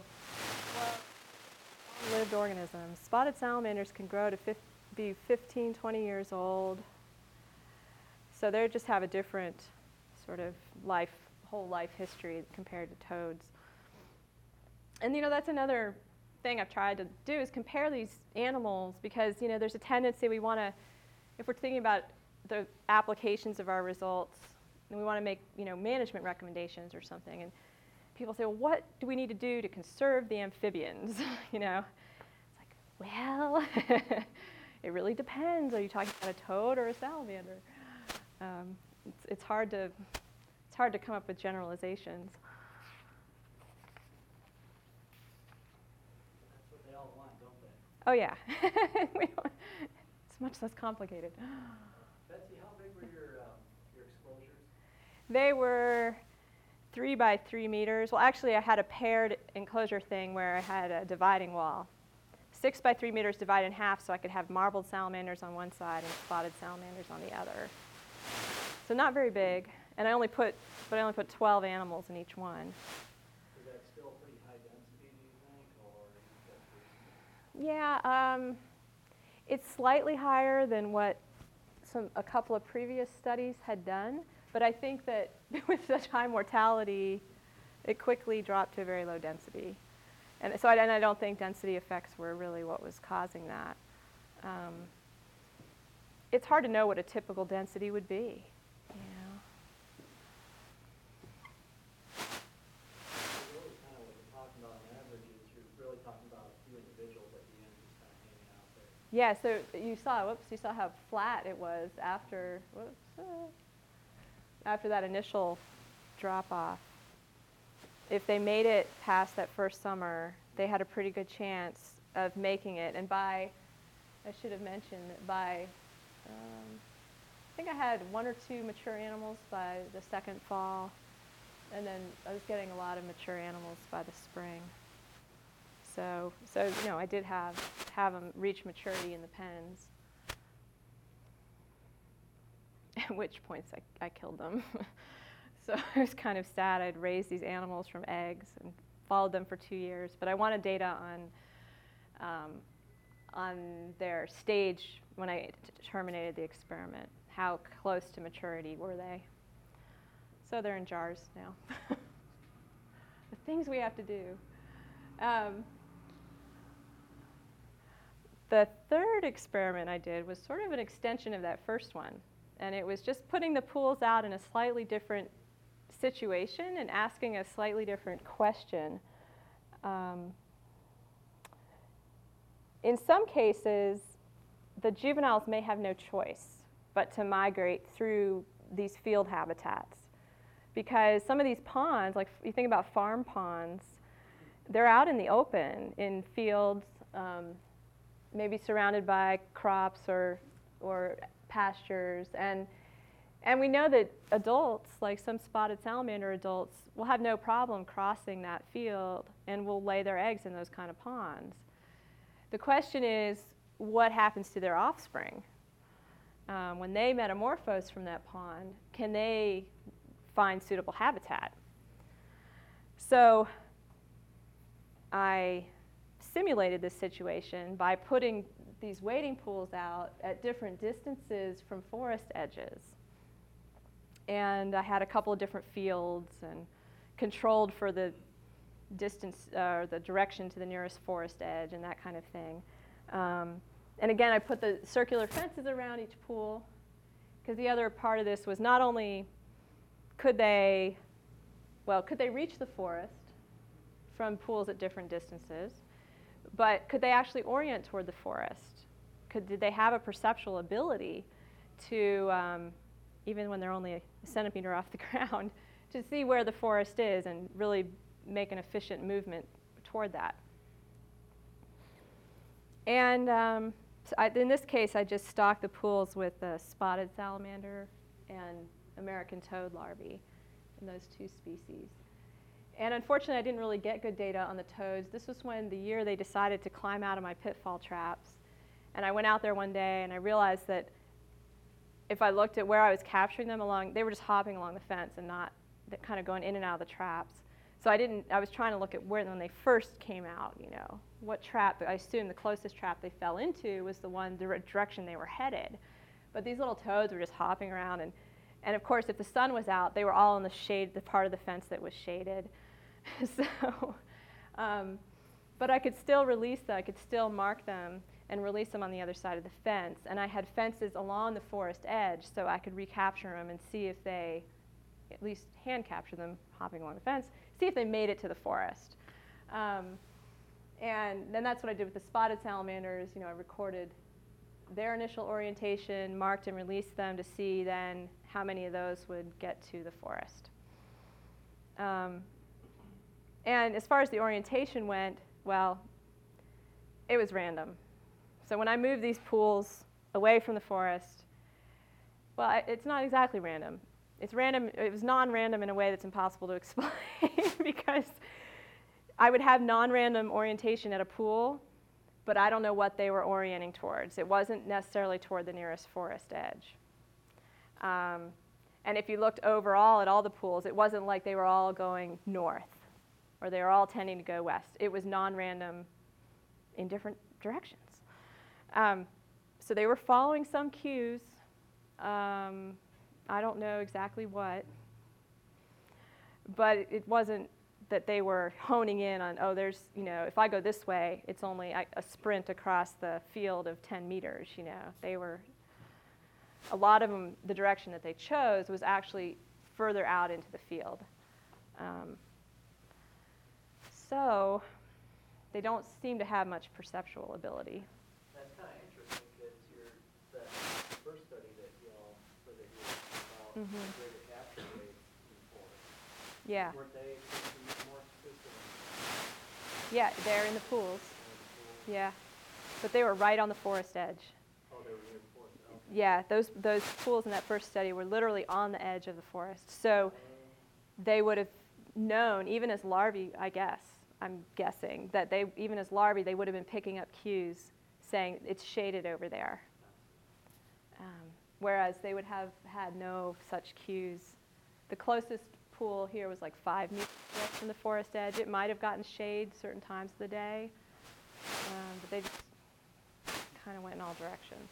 well, lived organisms. Spotted salamanders can grow to fif- be fifteen, twenty years old. So they just have a different sort of life, whole life history compared to toads. And you know, that's another thing I've tried to do is compare these animals because, you know, there's a tendency we want to, if we're thinking about the applications of our results, and we want to make, you know, management recommendations or something, and people say, well, what do we need to do to conserve the amphibians? You know, it's like, well, it really depends. Are you talking about a toad or a salamander? Um, it's, it's hard to it's hard to come up with generalizations. That's what they all want, don't they? Oh yeah, we don't, it's much less complicated. Betsy, how big were your, um, your exposures? They were three by three meters. Well, actually, I had a paired enclosure thing where I had a dividing wall. Six by three meters divided in half so I could have marbled salamanders on one side and spotted salamanders on the other. So not very big, and I only put, but I only put twelve animals in each one. Is that still pretty high density, do you think, or is that pretty small? Yeah, um, it's slightly higher than what some a couple of previous studies had done, but I think that with such high mortality, it quickly dropped to a very low density. And so I, and I don't think density effects were really what was causing that. Um, it's hard to know what a typical density would be. You know? So really kind of what you're talking about on average is you're really talking about a few individuals at the end just kind of hanging out there. Yeah, so you saw, whoops, you saw how flat it was after, whoops, uh, after that initial drop off. If they made it past that first summer, they had a pretty good chance of making it. And by, I should have mentioned that by, um, I think I had one or two mature animals by the second fall, and then I was getting a lot of mature animals by the spring. So, so you know, I did have have them reach maturity in the pens. At which points I, I killed them. So it was kind of sad. I'd raised these animals from eggs and followed them for two years, but I wanted data on um, on their stage when I t- terminated the experiment. How close to maturity were they? So they're in jars now. The things we have to do. Um, the third experiment I did was sort of an extension of that first one, and it was just putting the pools out in a slightly different situation and asking a slightly different question. Um, in some cases, the juveniles may have no choice but to migrate through these field habitats, because some of these ponds, like you think about farm ponds, they're out in the open in fields um, maybe surrounded by crops or, or pastures. And, and we know that adults, like some spotted salamander adults, will have no problem crossing that field and will lay their eggs in those kind of ponds. The question is, what happens to their offspring? Um, when they metamorphose from that pond, can they find suitable habitat? So I simulated this situation by putting these wading pools out at different distances from forest edges. And I had a couple of different fields and controlled for the distance uh, or the direction to the nearest forest edge and that kind of thing. Um, and again, I put the circular fences around each pool, because the other part of this was not only could they, well, could they reach the forest from pools at different distances, but could they actually orient toward the forest? Could, did they have a perceptual ability to, um, even when they're only a centimeter off the ground, to see where the forest is and really make an efficient movement toward that? And um, so I, in this case, I just stocked the pools with uh, spotted salamander and American toad larvae in those two species. And unfortunately, I didn't really get good data on the toads. This was when the year they decided to climb out of my pitfall traps. And I went out there one day and I realized that if I looked at where I was capturing them along, they were just hopping along the fence and not kind of going in and out of the traps. So I didn't, I was trying to look at where, when they first came out, you know, what trap, I assumed the closest trap they fell into was the one dire- direction they were headed. But these little toads were just hopping around. And, and of course, if the sun was out, they were all in the shade, the part of the fence that was shaded. so, um, but I could still release them, I could still mark them and release them on the other side of the fence. And I had fences along the forest edge so I could recapture them and see if they, at least hand capture them hopping along the fence, see if they made it to the forest. Um, and then that's what I did with the spotted salamanders. You know, I recorded their initial orientation, marked and released them to see then how many of those would get to the forest. Um, and as far as the orientation went, well, it was random. So when I moved these pools away from the forest, well, I, it's not exactly random. It's random, it was non-random in a way that's impossible to explain because I would have non-random orientation at a pool, but I don't know what they were orienting towards. It wasn't necessarily toward the nearest forest edge. Um, and if you looked overall at all the pools, it wasn't like they were all going north or they were all tending to go west. It was non-random in different directions. Um, so they were following some cues. Um, I don't know exactly what, but it wasn't that they were honing in on, oh, there's, you know, if I go this way, it's only a, a sprint across the field of ten meters, you know. They were, a lot of them, the direction that they chose was actually further out into the field. Um, so they don't seem to have much perceptual ability. That's kind of interesting because your, that first study that y'all, that you about Mhm. the greater capture rates in forest, Yeah, weren't they supposed to be more consistent yeah, they're in the pools. in the pool? Yeah, but they were right on the forest edge. Oh, they were near the forest, okay. Yeah, those those pools in that first study were literally on the edge of the forest. So they would have known, even as larvae, I guess, I'm guessing, that they, even as larvae, they would have been picking up cues saying it's shaded over there. Um, whereas they would have had no such cues. The closest pool here was like five meters away from the forest edge. It might have gotten shade certain times of the day, um, but they just kind of went in all directions.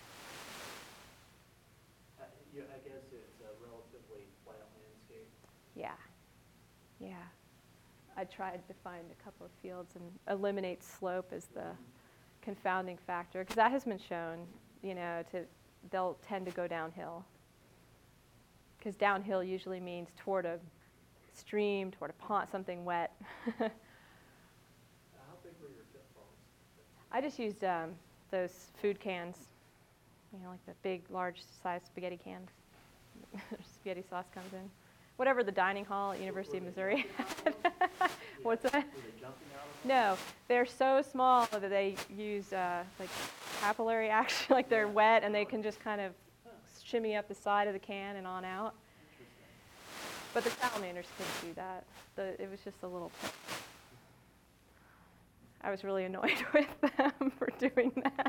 Uh, you, I guess it's a relatively flat landscape. Yeah, yeah. I tried to find a couple of fields and eliminate slope as the confounding factor, because that has been shown, you know, to they'll tend to go downhill. Because downhill usually means toward a stream, toward a pond, something wet. Uh, how big were your pitfalls? I just used um, those food cans, you know, like the big, large size spaghetti cans. Spaghetti sauce comes in. whatever the dining hall at University of Missouri had. What's that? Were they jumping out of them? No, they're so small that they use uh, like capillary action, like they're wet and they can just kind of shimmy up the side of the can and on out. But the salamanders couldn't do that. The, it was just a little tip. I was really annoyed with them for doing that.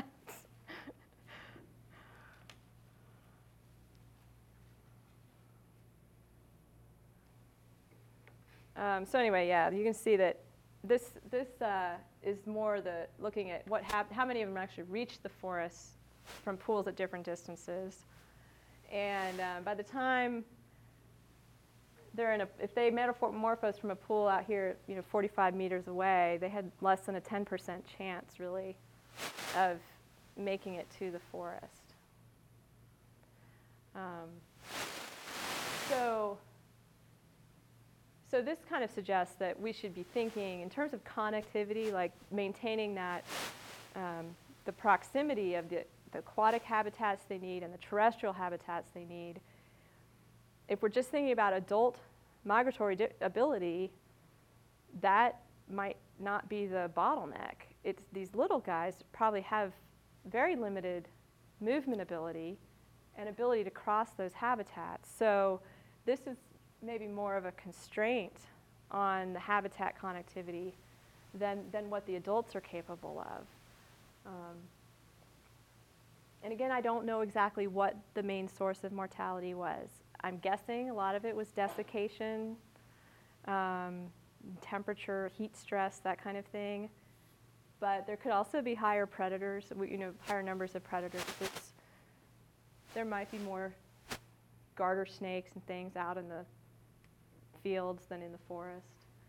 Um, so anyway, yeah, you can see that this this uh, is more the looking at what hap- how many of them actually reach the forest from pools at different distances, and uh, by the time they're in a, if they metamorphosed from a pool out here, you know, forty-five meters away, they had less than a ten percent chance, really, of making it to the forest. Um, so. So this kind of suggests that we should be thinking in terms of connectivity, like maintaining that um, the proximity of the, the aquatic habitats they need and the terrestrial habitats they need. If we're just thinking about adult migratory di- ability, that might not be the bottleneck. It's these little guys probably have very limited movement ability and ability to cross those habitats. So this is maybe more of a constraint on the habitat connectivity than, than what the adults are capable of. Um, and again, I don't know exactly what the main source of mortality was. I'm guessing a lot of it was desiccation, um, temperature, heat stress, that kind of thing. But there could also be higher predators, you know, higher numbers of predators. It's, there might be more garter snakes and things out in the fields than in the forest.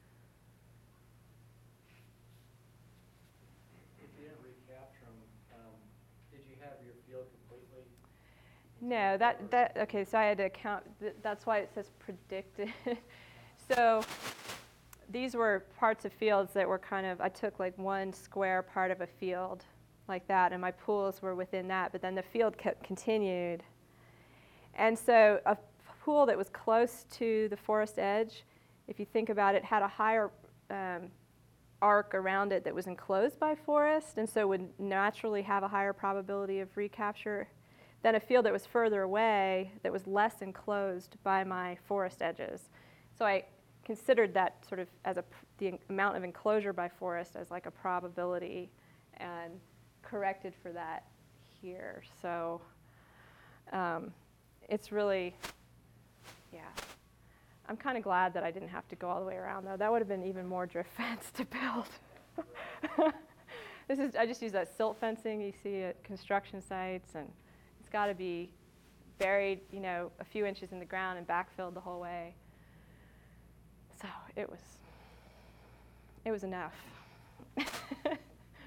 If you didn't recapture them, um, did you have your field completely? No, that, that, okay, so I had to count, th- that's why it says predicted. So these were parts of fields that were kind of, I took like one square part of a field like that, and my pools were within that, but then the field kept continued. And so a pool that was close to the forest edge, if you think about it, had a higher um, arc around it that was enclosed by forest, and so would naturally have a higher probability of recapture than a field that was further away that was less enclosed by my forest edges. So I considered that sort of as a, the amount of enclosure by forest as like a probability and corrected for that here. So um, it's really, yeah. I'm kind of glad that I didn't have to go all the way around, though. That would have been even more drift fence to build. This is, I just use that silt fencing you see at construction sites, and it's got to be buried, you know, a few inches in the ground and backfilled the whole way. So it was, it was enough. That's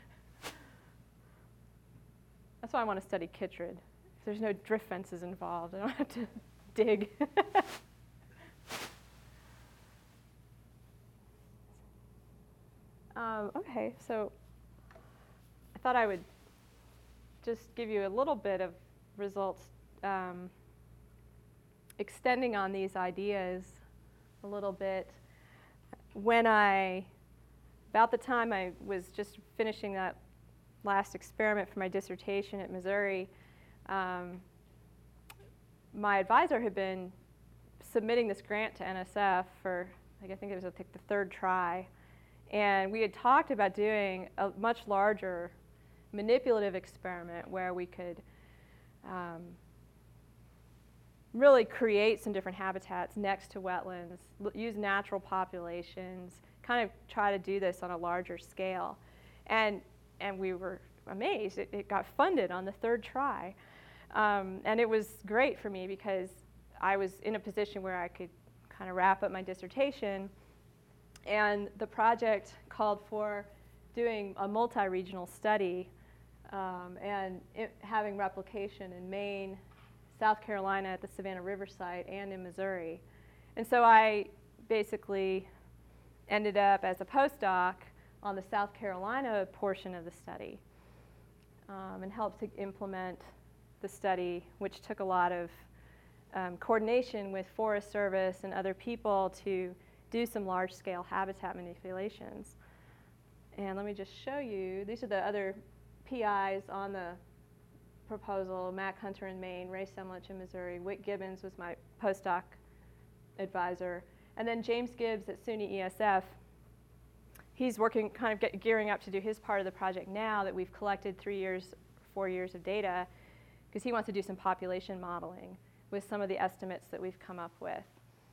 why I want to study chytrid. There's no drift fences involved. I don't have to dig. um, okay, so I thought I would just give you a little bit of results, um, extending on these ideas a little bit. When I, about the time I was just finishing that last experiment for my dissertation at Missouri, um, my advisor had been submitting this grant to N S F for, like, I think it was, I think, the third try. And we had talked about doing a much larger manipulative experiment where we could um, really create some different habitats next to wetlands, l- use natural populations, kind of try to do this on a larger scale. And, and we were amazed. It, it got funded on the third try. Um, and it was great for me because I was in a position where I could kind of wrap up my dissertation. And the project called for doing a multi-regional study um, and it, having replication in Maine, South Carolina at the Savannah River site, and in Missouri. And so I basically ended up as a postdoc on the South Carolina portion of the study um, and helped to implement the study, which took a lot of um, coordination with Forest Service and other people to do some large-scale habitat manipulations. And let me just show you, these are the other P Is on the proposal: Mac Hunter in Maine, Ray Semlich in Missouri, Wick Gibbons was my postdoc advisor, and then James Gibbs at SUNY E S F. He's working, kind of get, gearing up to do his part of the project now that we've collected three years, four years of data, because he wants to do some population modeling with some of the estimates that we've come up with.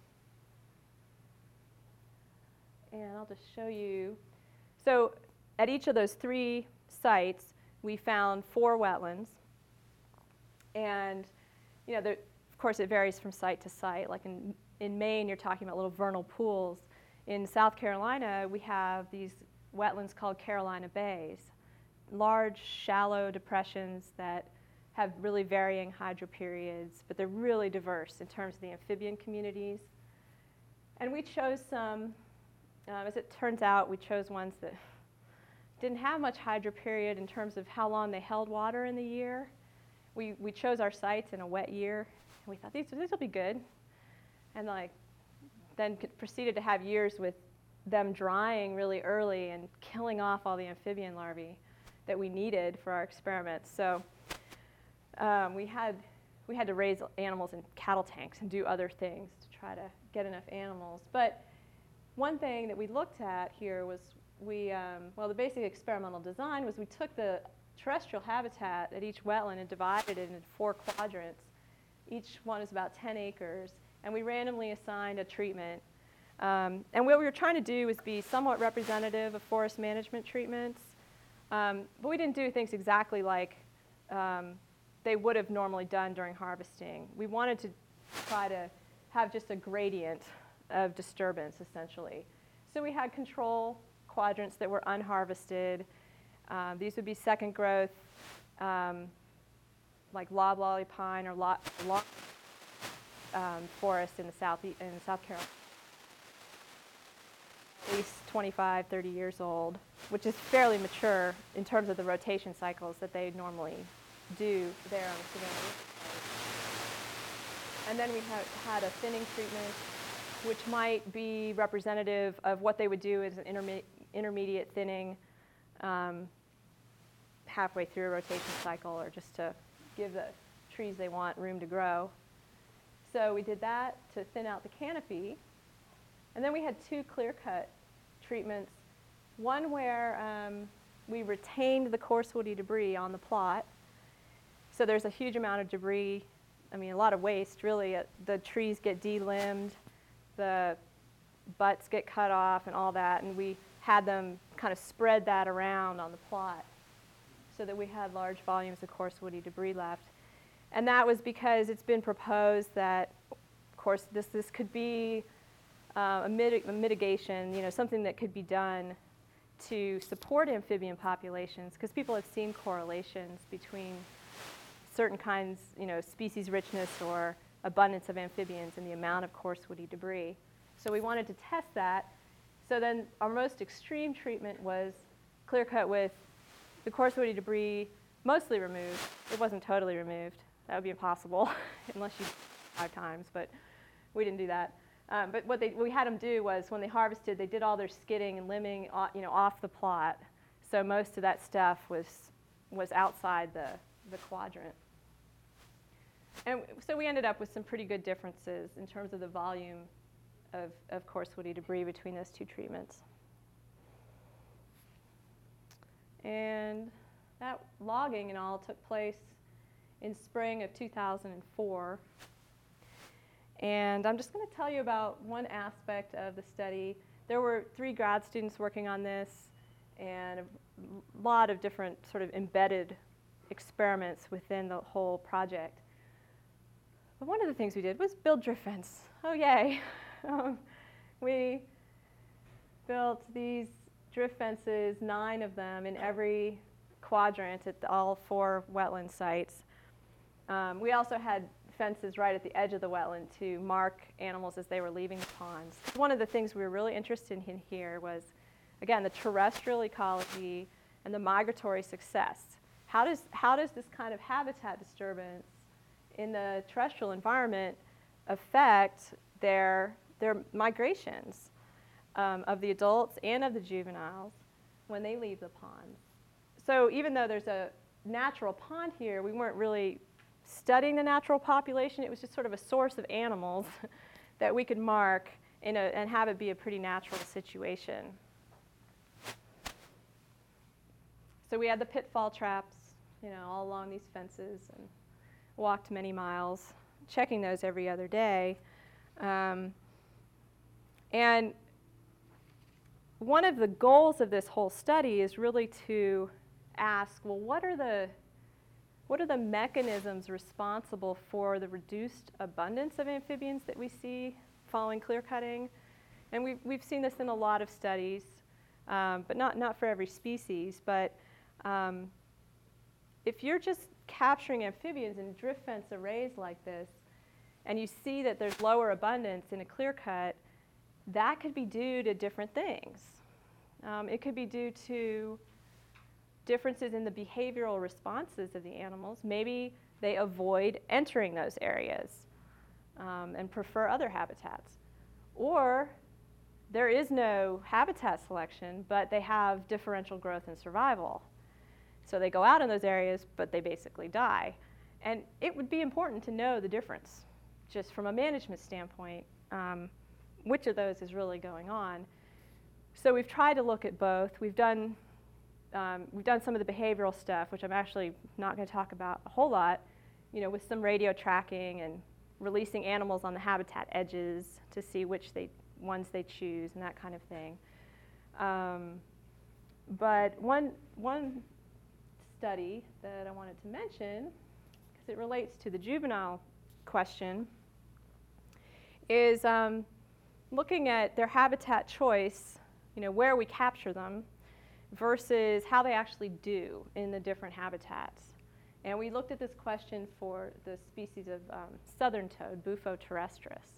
And I'll just show you. So at each of those three sites, we found four wetlands. And you know, there, of course, it varies from site to site. Like in, in Maine, you're talking about little vernal pools. In South Carolina, we have these wetlands called Carolina Bays, large, shallow depressions that have really varying hydroperiods, but they're really diverse in terms of the amphibian communities. And we chose some, um, as it turns out, we chose ones that didn't have much hydroperiod in terms of how long they held water in the year. We, we chose our sites in a wet year, and we thought these, these will be good. And like, then proceeded to have years with them drying really early and killing off all the amphibian larvae that we needed for our experiments. So um, we had we had to raise animals in cattle tanks and do other things to try to get enough animals. But one thing that we looked at here was we um, well, the basic experimental design was we took the terrestrial habitat at each wetland and divided it into four quadrants. Each one is about ten acres. And we randomly assigned a treatment. Um, and what we were trying to do was be somewhat representative of forest management treatments. Um, but we didn't do things exactly like um, they would have normally done during harvesting. We wanted to try to have just a gradient of disturbance, essentially. So we had control quadrants that were unharvested. Um, these would be second growth, um, like loblolly pine or lo lo Um, forest in the South, in South Carolina, at least twenty-five, thirty years old, which is fairly mature in terms of the rotation cycles that they normally do there on the Savannah. And then we have had a thinning treatment, which might be representative of what they would do as an interme intermediate thinning um, halfway through a rotation cycle, or just to give the trees they want room to grow. So we did that to thin out the canopy. And then we had two clear-cut treatments, one where um, we retained the coarse woody debris on the plot. So there's a huge amount of debris, I mean, a lot of waste, really. Uh, the trees get delimbed, the butts get cut off and all that, and we had them kind of spread that around on the plot so that we had large volumes of coarse woody debris left. And that was because it's been proposed that, of course, this, this could be uh, a, mit a mitigation, you know, something that could be done to support amphibian populations, because people have seen correlations between certain kinds, you know, species richness or abundance of amphibians and the amount of coarse woody debris. So we wanted to test that. So then our most extreme treatment was clear cut with the coarse woody debris mostly removed. It wasn't totally removed. That would be impossible unless you five times, but we didn't do that. Um, but what, they, what we had them do was when they harvested, they did all their skidding and limbing, you know, off the plot. So most of that stuff was, was outside the, the quadrant. And so we ended up with some pretty good differences in terms of the volume of, of coarse woody debris between those two treatments. And that logging and all took place in spring of two thousand four. And I'm just going to tell you about one aspect of the study. There were three grad students working on this and a lot of different sort of embedded experiments within the whole project. But one of the things we did was build drift fence. Oh, yay. um, we built these drift fences, nine of them in every quadrant at all four wetland sites. Um, we also had fences right at the edge of the wetland to mark animals as they were leaving the ponds. One of the things we were really interested in here was, again, the terrestrial ecology and the migratory success. How does, how does this kind of habitat disturbance in the terrestrial environment affect their, their migrations um, of the adults and of the juveniles when they leave the pond. So even though there's a natural pond here, we weren't really studying the natural population. It was just sort of a source of animals that we could mark in a, and have it be a pretty natural situation. So we had the pitfall traps, you know, all along these fences, and walked many miles, checking those every other day. Um, and one of the goals of this whole study is really to ask, well, what are the what are the mechanisms responsible for the reduced abundance of amphibians that we see following clear cutting? And we've, we've seen this in a lot of studies, um, but not, not for every species. But um, if you're just capturing amphibians in drift fence arrays like this, and you see that there's lower abundance in a clear cut, that could be due to different things. Um, it could be due to differences in the behavioral responses of the animals. Maybe they avoid entering those areas um, and prefer other habitats. Or there is no habitat selection, but they have differential growth and survival. So they go out in those areas, but they basically die. And it would be important to know the difference, just from a management standpoint, um, which of those is really going on. So we've tried to look at both. We've done Um, we've done some of the behavioral stuff, which I'm actually not going to talk about a whole lot, you know, with some radio tracking and releasing animals on the habitat edges to see which they, ones they choose and that kind of thing. Um, but one, one study that I wanted to mention, because it relates to the juvenile question, is um, looking at their habitat choice, you know, where we capture them, versus how they actually do in the different habitats. And we looked at this question for the species of um, southern toad, Bufo terrestris.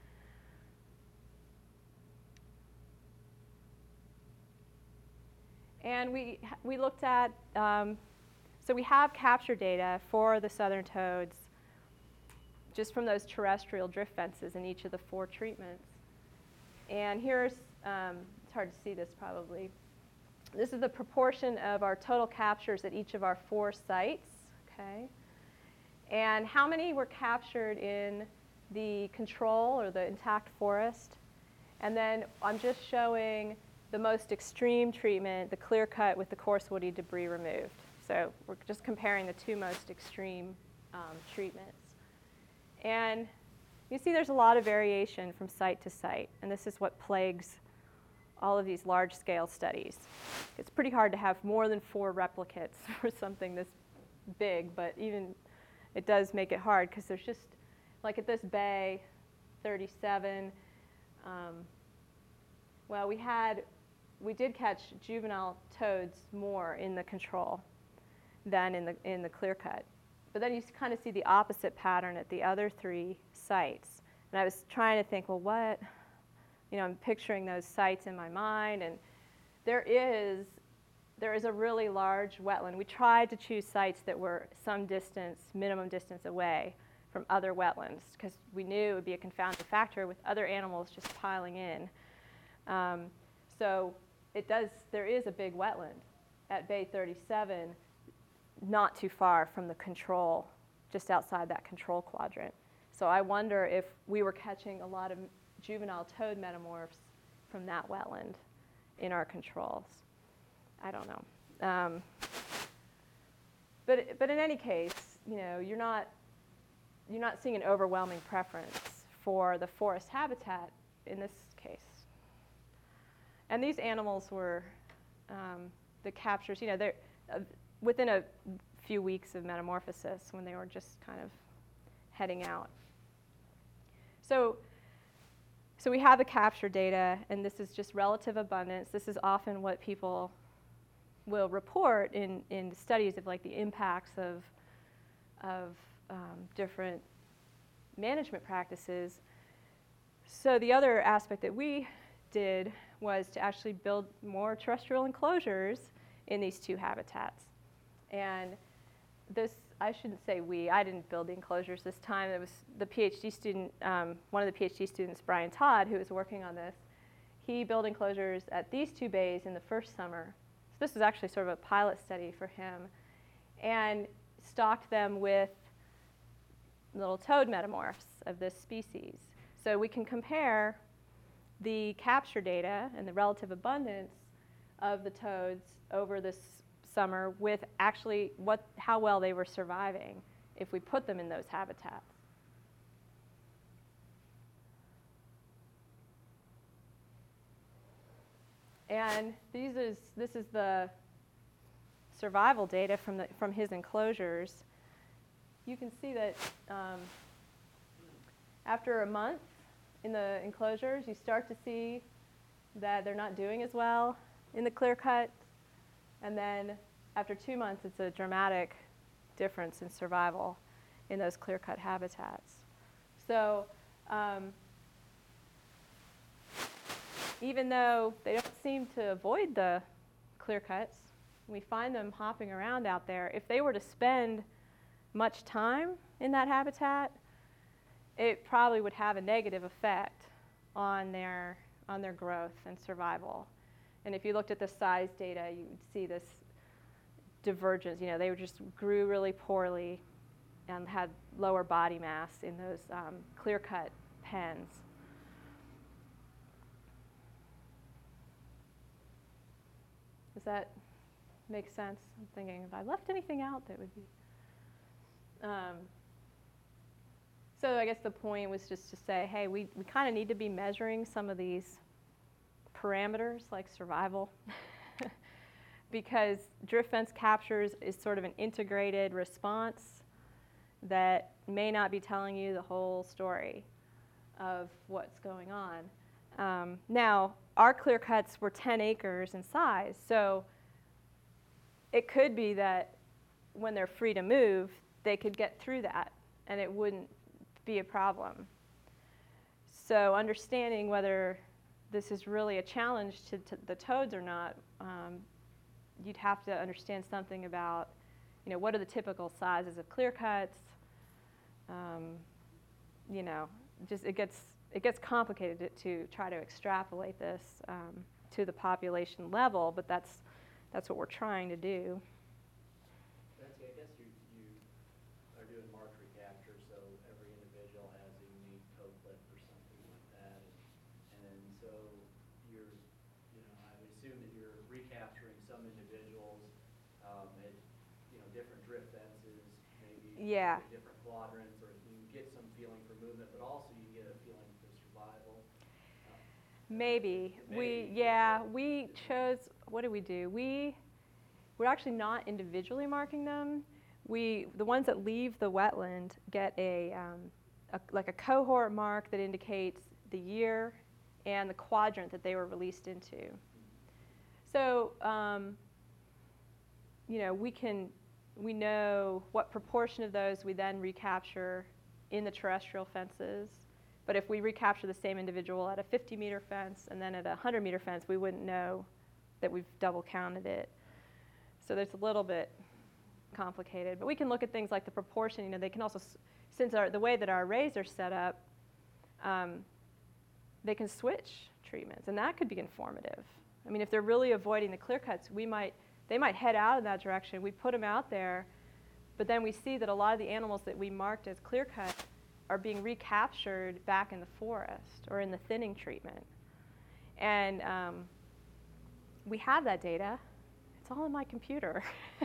And we, we looked at, um, so we have capture data for the southern toads just from those terrestrial drift fences in each of the four treatments. And here's, um, it's hard to see this probably. This is the proportion of our total captures at each of our four sites, okay? And how many were captured in the control or the intact forest. And then I'm just showing the most extreme treatment, the clear cut with the coarse woody debris removed. So we're just comparing the two most extreme um, treatments. And you see there's a lot of variation from site to site, and this is what plagues all of these large-scale studies. It's pretty hard to have more than four replicates for something this big, but even it does make it hard because there's just, like at this bay, thirty-seven, um, well, we had, we did catch juvenile toads more in the control than in the, in the clear cut. But then you kind of see the opposite pattern at the other three sites. And I was trying to think, well, what? You know, I'm picturing those sites in my mind, and there is, there is a really large wetland. We tried to choose sites that were some distance, minimum distance away from other wetlands, because we knew it would be a confounding factor with other animals just piling in. Um, so it does, there is a big wetland at Bay thirty-seven, not too far from the control, just outside that control quadrant. So I wonder if we were catching a lot of juvenile toad metamorphs from that wetland in our controls. I don't know. Um, but, but in any case, you know, you're not, you're not seeing an overwhelming preference for the forest habitat in this case. And these animals were, um, the captures, you know, they're uh, within a few weeks of metamorphosis when they were just kind of heading out. So, so we have the capture data, and this is just relative abundance. This is often what people will report in, in studies of like the impacts of, of um, different management practices. So the other aspect that we did was to actually build more terrestrial enclosures in these two habitats. And this I shouldn't say we. I didn't build the enclosures this time. It was the PhD student, um, one of the PhD students, Brian Todd, who was working on this. He built enclosures at these two bays in the first summer. So this was actually sort of a pilot study for him, and stocked them with little toad metamorphs of this species. So we can compare the capture data and the relative abundance of the toads over this summer with actually what, how well they were surviving if we put them in those habitats. And these is, this is the survival data from, the, from his enclosures. You can see that um, after a month in the enclosures, you start to see that they're not doing as well in the clear cut. And then after two months, it's a dramatic difference in survival in those clear cut habitats. So um, even though they don't seem to avoid the clear cuts, we find them hopping around out there. If they were to spend much time in that habitat, it probably would have a negative effect on their, on their growth and survival. And if you looked at the size data, you would see this divergence. You know, they just grew really poorly and had lower body mass in those um, clear-cut pens. Does that make sense? I'm thinking, if I left anything out that would be... Um, so I guess the point was just to say, hey, we, we kind of need to be measuring some of these parameters like survival because drift fence captures is sort of an integrated response that may not be telling you the whole story of what's going on. Um, now, our clear cuts were ten acres in size, so it could be that when they're free to move, they could get through that and it wouldn't be a problem. So understanding whether this is really a challenge to, to the toads or not, um, you'd have to understand something about, you know, what are the typical sizes of clear cuts? Um, you know, just it gets it gets complicated to, to try to extrapolate this um, to the population level, but that's that's what we're trying to do. Betsy, I guess you you are doing mark recapture, so every individual has a unique toe clip or something like that, and, and so you're, you know, I would assume that you're recapturing some individuals um, at, you know, different drift fences, maybe Yeah. at different quadrants, or you get some feeling for movement, but also you get a feeling for survival. Uh, Maybe. We, maybe. yeah, we chose, what did we do? We, we're actually not individually marking them. We, the ones that leave the wetland get a, um, a, like a cohort mark that indicates the year and the quadrant that they were released into. So, um, you know, we can, we know what proportion of those we then recapture in the terrestrial fences. But if we recapture the same individual at a fifty meter fence and then at a one hundred meter fence, we wouldn't know that we've double counted it. So there's a little bit complicated. But we can look at things like the proportion. You know, they can also, since our, the way that our arrays are set up, um, they can switch treatments, and that could be informative. I mean, if they're really avoiding the clear cuts, we might, they might head out in that direction. We put them out there, but then we see that a lot of the animals that we marked as clear cut are being recaptured back in the forest or in the thinning treatment. And um, we have that data. It's all in my computer.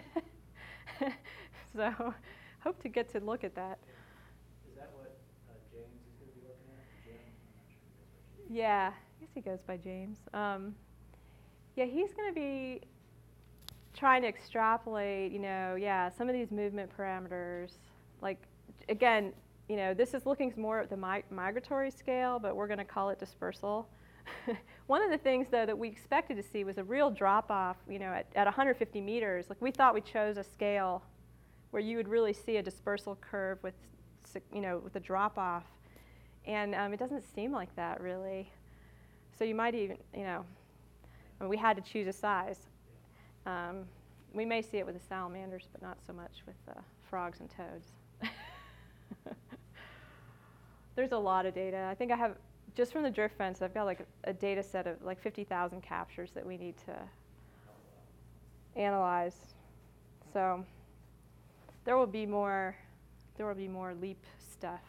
So hope to get to look at that. Is that what uh, James is going to be looking at? Jim? I'm not sure he goes by Jim. Yeah, I guess he goes by James. Um, yeah, he's going to be trying to extrapolate, you know, yeah, some of these movement parameters. Like, again, you know, this is looking more at the mi migratory scale, but we're going to call it dispersal. One of the things, though, that we expected to see was a real drop-off, you know, at, at one hundred fifty meters. Like, we thought we chose a scale where you would really see a dispersal curve with, you know, with a drop-off. And um, it doesn't seem like that, really. So you might even, you know, I mean, we had to choose a size. Um, we may see it with the salamanders, but not so much with the frogs and toads. There's a lot of data. I think I have, just from the drift fence, I've got like a, a data set of like fifty thousand captures that we need to analyze. So there will be more, there will be more LEAP stuff.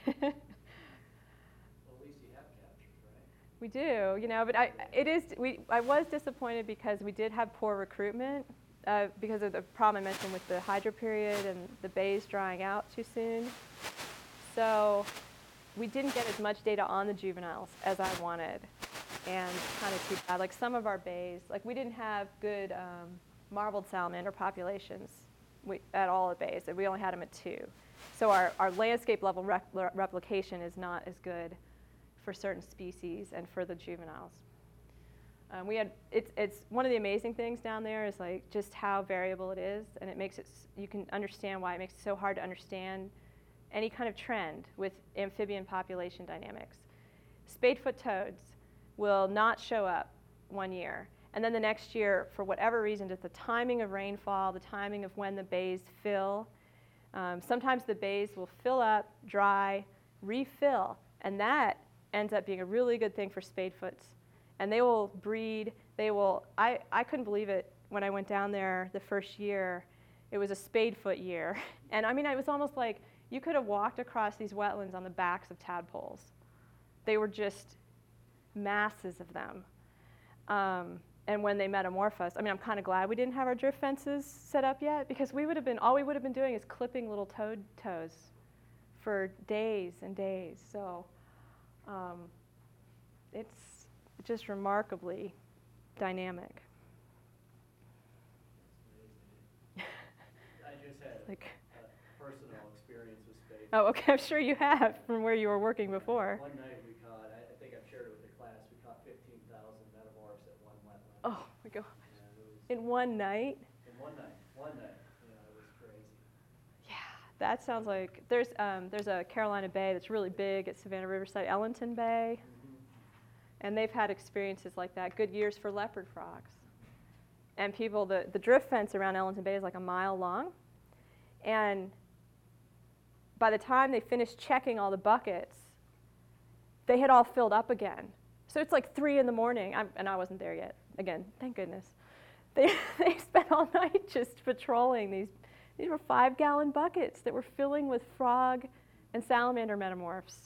Well, at least you have captures, right? We do, you know, but I, it is, we, I was disappointed because we did have poor recruitment uh, because of the problem I mentioned with the hydro period and the bays drying out too soon. So we didn't get as much data on the juveniles as I wanted, and kind of too bad. Like some of our bays, like we didn't have good um, marbled salamander populations we, at all at bays. We only had them at two. So our, our landscape level rep replication is not as good for certain species and for the juveniles. Um, we had, it's, it's one of the amazing things down there is like just how variable it is, and it makes it, you can understand why it makes it so hard to understand any kind of trend with amphibian population dynamics. Spadefoot toads will not show up one year, and then the next year, for whatever reason, just the timing of rainfall, the timing of when the bays fill, um, sometimes the bays will fill up, dry, refill, and that ends up being a really good thing for spadefoots. And they will breed, they will, I, I couldn't believe it when I went down there the first year. It was a spadefoot year. And I mean, it was almost like you could have walked across these wetlands on the backs of tadpoles. They were just masses of them. Um, and when they metamorphosed, I mean, I'm kind of glad we didn't have our drift fences set up yet, because we would have been, all we would have been doing is clipping little toad toes for days and days. So um, it's just remarkably dynamic. It's amazing. I just had Like, a personal experience with spades. oh, okay, I'm sure you have from where you were working before. One night we caught, I, I think I've shared it with the class, we caught fifteen thousand metamorphs at one wetland. Oh my God. And it was, In one night? in one night, one night, you know, it was crazy. Yeah, that sounds like, there's, um, there's a Carolina Bay that's really big at Savannah Riverside, Ellington Bay. And they've had experiences like that, good years for leopard frogs. And people, the, the drift fence around Ellington Bay is like a mile long. And by the time they finished checking all the buckets, they had all filled up again. So it's like three in the morning, I'm, and I wasn't there yet. Again, thank goodness. They, they spent all night just patrolling these. These were five gallon buckets that were filling with frog and salamander metamorphs.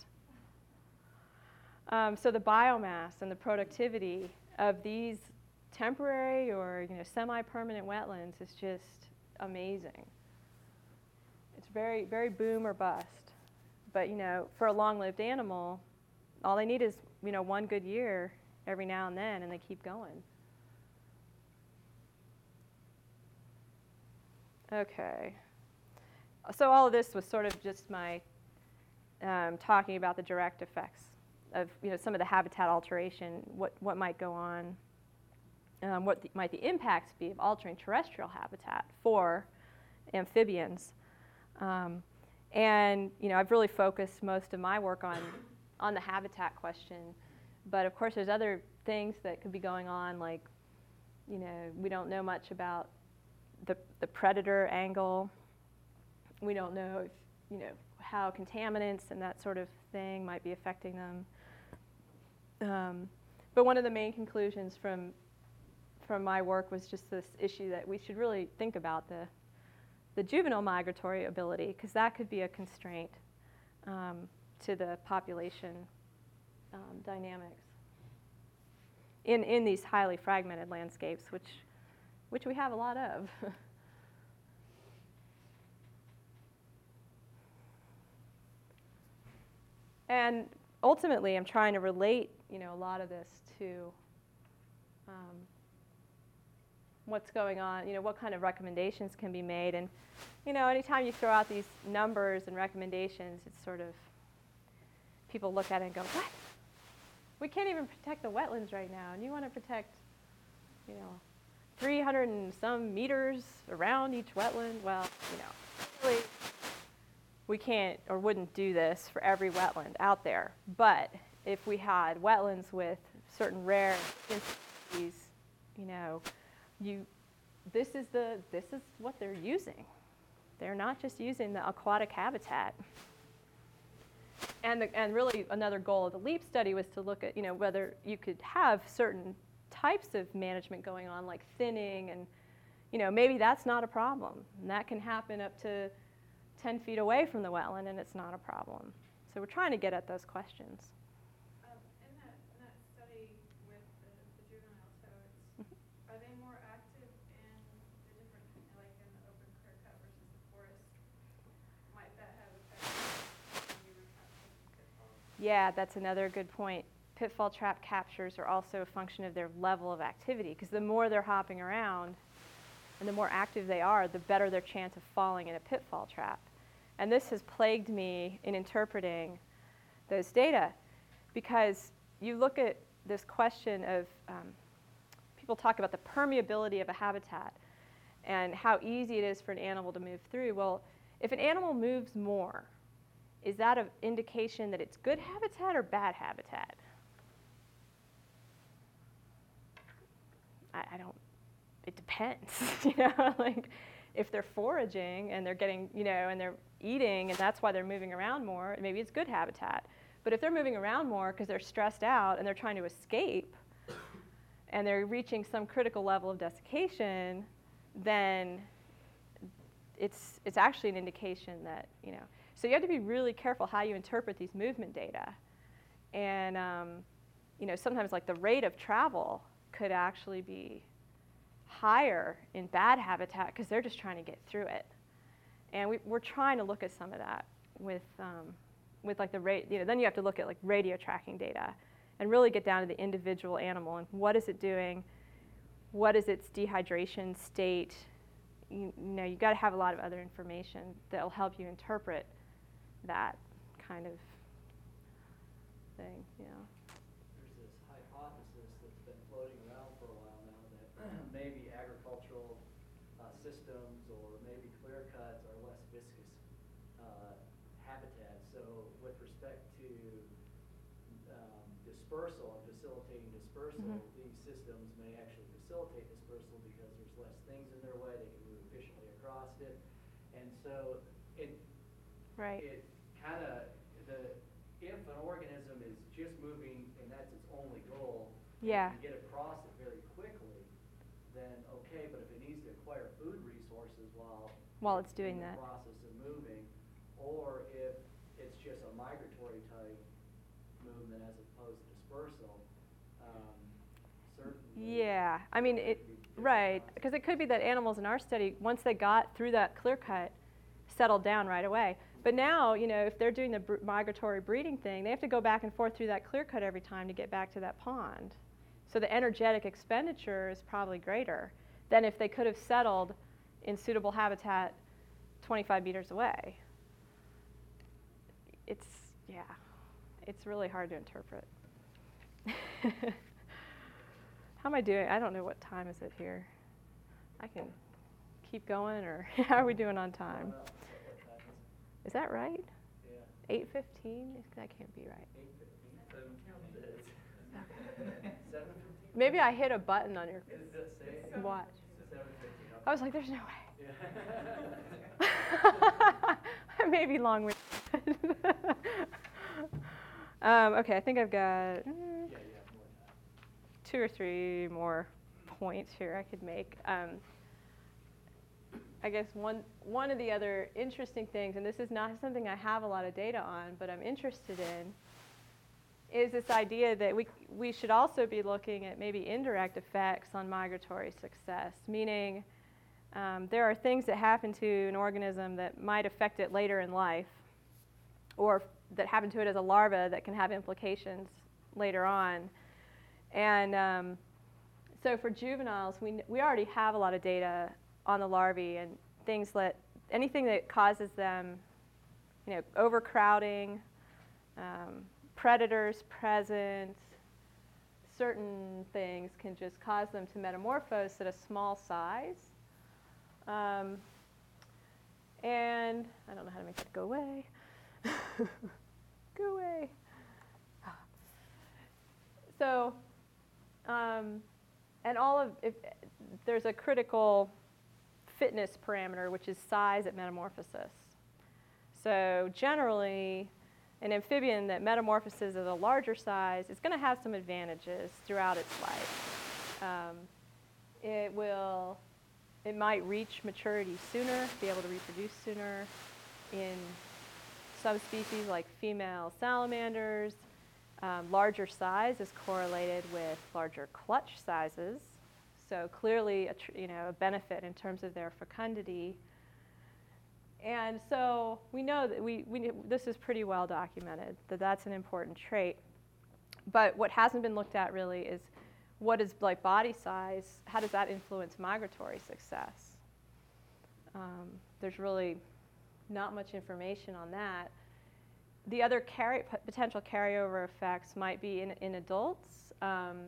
Um, so the biomass and the productivity of these temporary or you know, semi-permanent wetlands is just amazing. It's very, very boom or bust. But you know, for a long-lived animal, all they need is you know, one good year every now and then, and they keep going. Okay. So all of this was sort of just my um, talking about the direct effects of you know, some of the habitat alteration, what, what might go on, um, what the, might the impacts be of altering terrestrial habitat for amphibians. Um, and you know, I've really focused most of my work on, on the habitat question. But of course, there's other things that could be going on, like you know, we don't know much about the, the predator angle. We don't know if, you know, how contaminants and that sort of thing might be affecting them. Um, but one of the main conclusions from, from my work was just this issue that we should really think about the, the juvenile migratory ability, because that could be a constraint um, to the population um, dynamics in, in these highly fragmented landscapes, which, which we have a lot of. And ultimately, I'm trying to relate, you know, a lot of this to um, what's going on, you know, what kind of recommendations can be made. And, you know, anytime you throw out these numbers and recommendations, it's sort of, people look at it and go, what? We can't even protect the wetlands right now, and you want to protect, you know, three hundred and some meters around each wetland? Well, you know, really, we can't or wouldn't do this for every wetland out there. But if we had wetlands with certain rare species, you know, you, this is the, this is what they're using. they're not just using the aquatic habitat. And, the, and really another goal of the LEAP study was to look at, you know, whether you could have certain types of management going on, like thinning, and, you know, maybe that's not a problem. And that can happen up to ten feet away from the wetland, and it's not a problem. So we're trying to get at those questions. Um, in, that, in that study with the, the juvenile toads, mm-hmm. are they more active in the different, like in the open clear cut versus the forest? Might that have effect on you were capturing pitfalls? Yeah, that's another good point. Pitfall trap captures are also a function of their level of activity, because the more they're hopping around and the more active they are, the better their chance of falling in a pitfall trap. And this has plagued me in interpreting those data, because you look at this question of, um, people talk about the permeability of a habitat and how easy it is for an animal to move through. Well, if an animal moves more, is that an indication that it's good habitat or bad habitat? I, I don't, it depends, you know, like if they're foraging and they're getting, you know, and they're eating and that's why they're moving around more, maybe it's good habitat. But if they're moving around more because they're stressed out and they're trying to escape and they're reaching some critical level of desiccation, then it's, it's actually an indication that, you know, so you have to be really careful how you interpret these movement data. And, um, you know, sometimes like the rate of travel could actually be higher in bad habitat because they're just trying to get through it. And we, we're trying to look at some of that with, um, with like the rate, you know, then you have to look at like radio tracking data and really get down to the individual animal and what is it doing, what is its dehydration state. You, you know, you've got to have a lot of other information that will help you interpret that kind of thing, you know. There's this hypothesis that's been floating around for a while now that maybe agricultural uh, systems or maybe clear cuts are less viscous uh, habitats. So with respect to um, dispersal and facilitating dispersal, Mm-hmm. these systems may actually facilitate dispersal because there's less things in their way, they can move efficiently across it. And so it, Right. it kind of, the if an organism is just moving and that's its only goal, Yeah. and get across it very quickly, then okay, but if it needs to acquire food resources while While it's doing in that. the process of moving, or if it's just a migratory type movement as opposed to dispersal, um, certainly. Yeah, I mean, it, could be different right, concepts. because it could be that animals in our study, once they got through that clear cut, settled down right away. But now, you know, if they're doing the br- migratory breeding thing, they have to go back and forth through that clear cut every time to get back to that pond. So the energetic expenditure is probably greater than if they could have settled in suitable habitat twenty-five meters away. It's, yeah, it's really hard to interpret. How am I doing? I don't know what time is it here. I can keep going, or how are we doing on I don't time? know. What, what time is Is that right? it? Yeah, eight fifteen? That can't be right. eight fifteen, seven fifteen. Seven fifteen? Maybe I hit a button on your Is it say? watch. Seven fifteen, okay. I was like, there's no way. Yeah. I may be long-winded. um, okay, I think I've got mm, Yeah, you have more time. two or three more points here I could make. Um, I guess one, one of the other interesting things, and this is not something I have a lot of data on, but I'm interested in, is this idea that we, we should also be looking at maybe indirect effects on migratory success, meaning um, there are things that happen to an organism that might affect it later in life, or that happen to it as a larva that can have implications later on. And um, so for juveniles, we, we already have a lot of data on the larvae and things that, anything that causes them, you know, overcrowding, um, predators present, certain things can just cause them to metamorphose at a small size. Um, and I don't know how to make it go away. Go away. So, um, and all of, if, there's a critical fitness parameter, which is size at metamorphosis. So generally, an amphibian that metamorphoses at a larger size is going to have some advantages throughout its life. Um, it will, it might reach maturity sooner, be able to reproduce sooner. In some species like female salamanders, um, larger size is correlated with larger clutch sizes. So clearly, a tr- you know, a benefit in terms of their fecundity. And so we know that we, we this is pretty well documented, that that's an important trait. But what hasn't been looked at really is what is like body size, how does that influence migratory success? Um, there's really not much information on that. The other carry, potential carryover effects might be in, in adults. Um,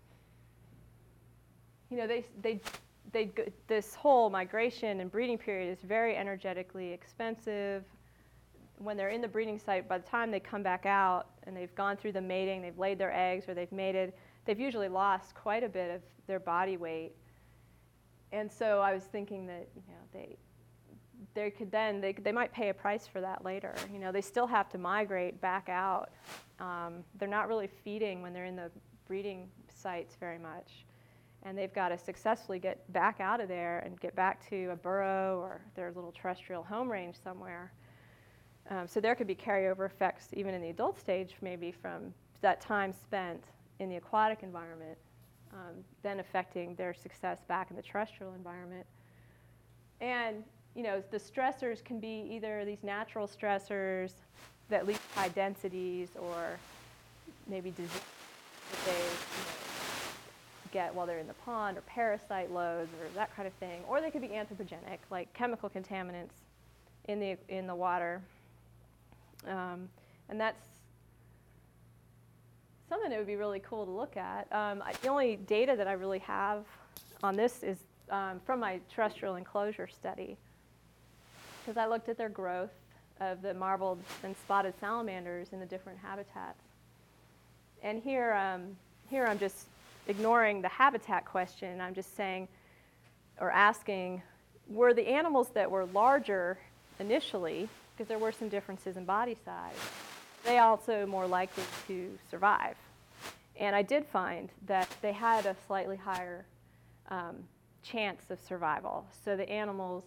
you know, they, they, they, this whole migration and breeding period is very energetically expensive. When they're in the breeding site, by the time they come back out and they've gone through the mating, they've laid their eggs or they've mated, they've usually lost quite a bit of their body weight. And so I was thinking that, you know, they, they could then, they, they might pay a price for that later. You know, they still have to migrate back out. Um, they're not really feeding when they're in the breeding sites very much. And they've got to successfully get back out of there and get back to a burrow or their little terrestrial home range somewhere. Um, so there could be carryover effects even in the adult stage, maybe from that time spent in the aquatic environment, um, then affecting their success back in the terrestrial environment. And you know, the stressors can be either these natural stressors that lead to high densities, or maybe disease that they, you know, get while they're in the pond, or parasite loads, or that kind of thing. Or they could be anthropogenic, like chemical contaminants in the in the water. Um, and that's something that would be really cool to look at. Um, I, the only data that I really have on this is um, from my terrestrial enclosure study, because I looked at their growth of the marbled and spotted salamanders in the different habitats. And here, um, here I'm just ignoring the habitat question. I'm just saying, or asking, were the animals that were larger initially, because there were some differences in body size, they also more likely to survive? And I did find that they had a slightly higher um, chance of survival. So the animals,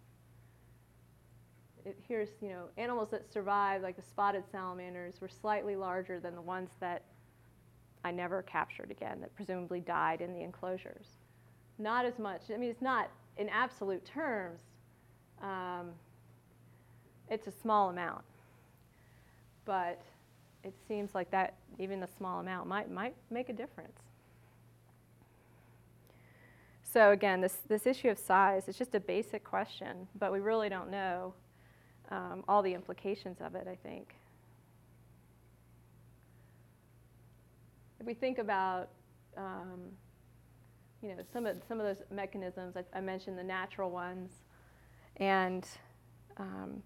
it, here's, you know, animals that survived, like the spotted salamanders, were slightly larger than the ones that I never captured again, that presumably died in the enclosures. Not as much. I mean, it's not in absolute terms. Um, it's a small amount, but it seems like that even a small amount might might make a difference. So again, this this issue of size is just a basic question, but we really don't know um, all the implications of it, I think. If we think about, um, you know, some of some of those mechanisms, I, I mentioned the natural ones, and um,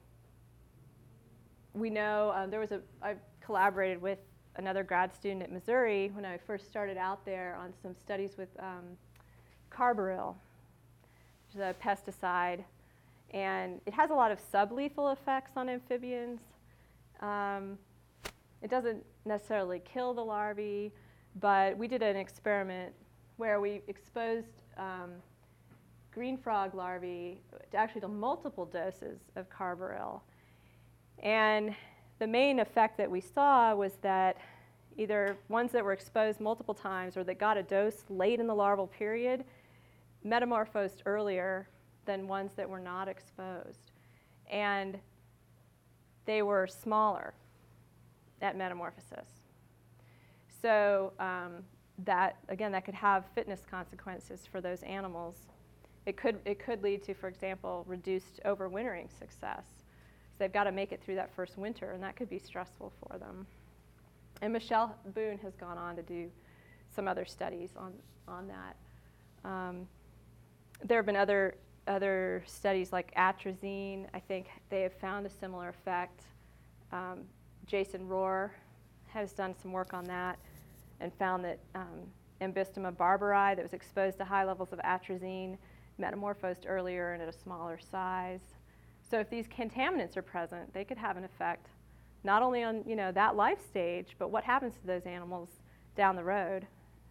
we know uh, there was a. I collaborated with another grad student at Missouri when I first started out there on some studies with um, carbaryl, which is a pesticide, and it has a lot of sublethal effects on amphibians. Um, it doesn't necessarily kill the larvae, but we did an experiment where we exposed um, green frog larvae to actually to multiple doses of carbaryl. And the main effect that we saw was that either ones that were exposed multiple times or that got a dose late in the larval period metamorphosed earlier than ones that were not exposed. And they were smaller at metamorphosis. So um, that, again, that could have fitness consequences for those animals. It could, it could lead to, for example, reduced overwintering success. So they've got to make it through that first winter, and that could be stressful for them. And Michelle Boone has gone on to do some other studies on, on that. Um, there have been other, other studies like atrazine. I think they have found a similar effect. Um, Jason Rohr has done some work on that and found that um, Ambystoma barbari that was exposed to high levels of atrazine metamorphosed earlier and at a smaller size. So if these contaminants are present, they could have an effect not only on, you know, that life stage, but what happens to those animals down the road.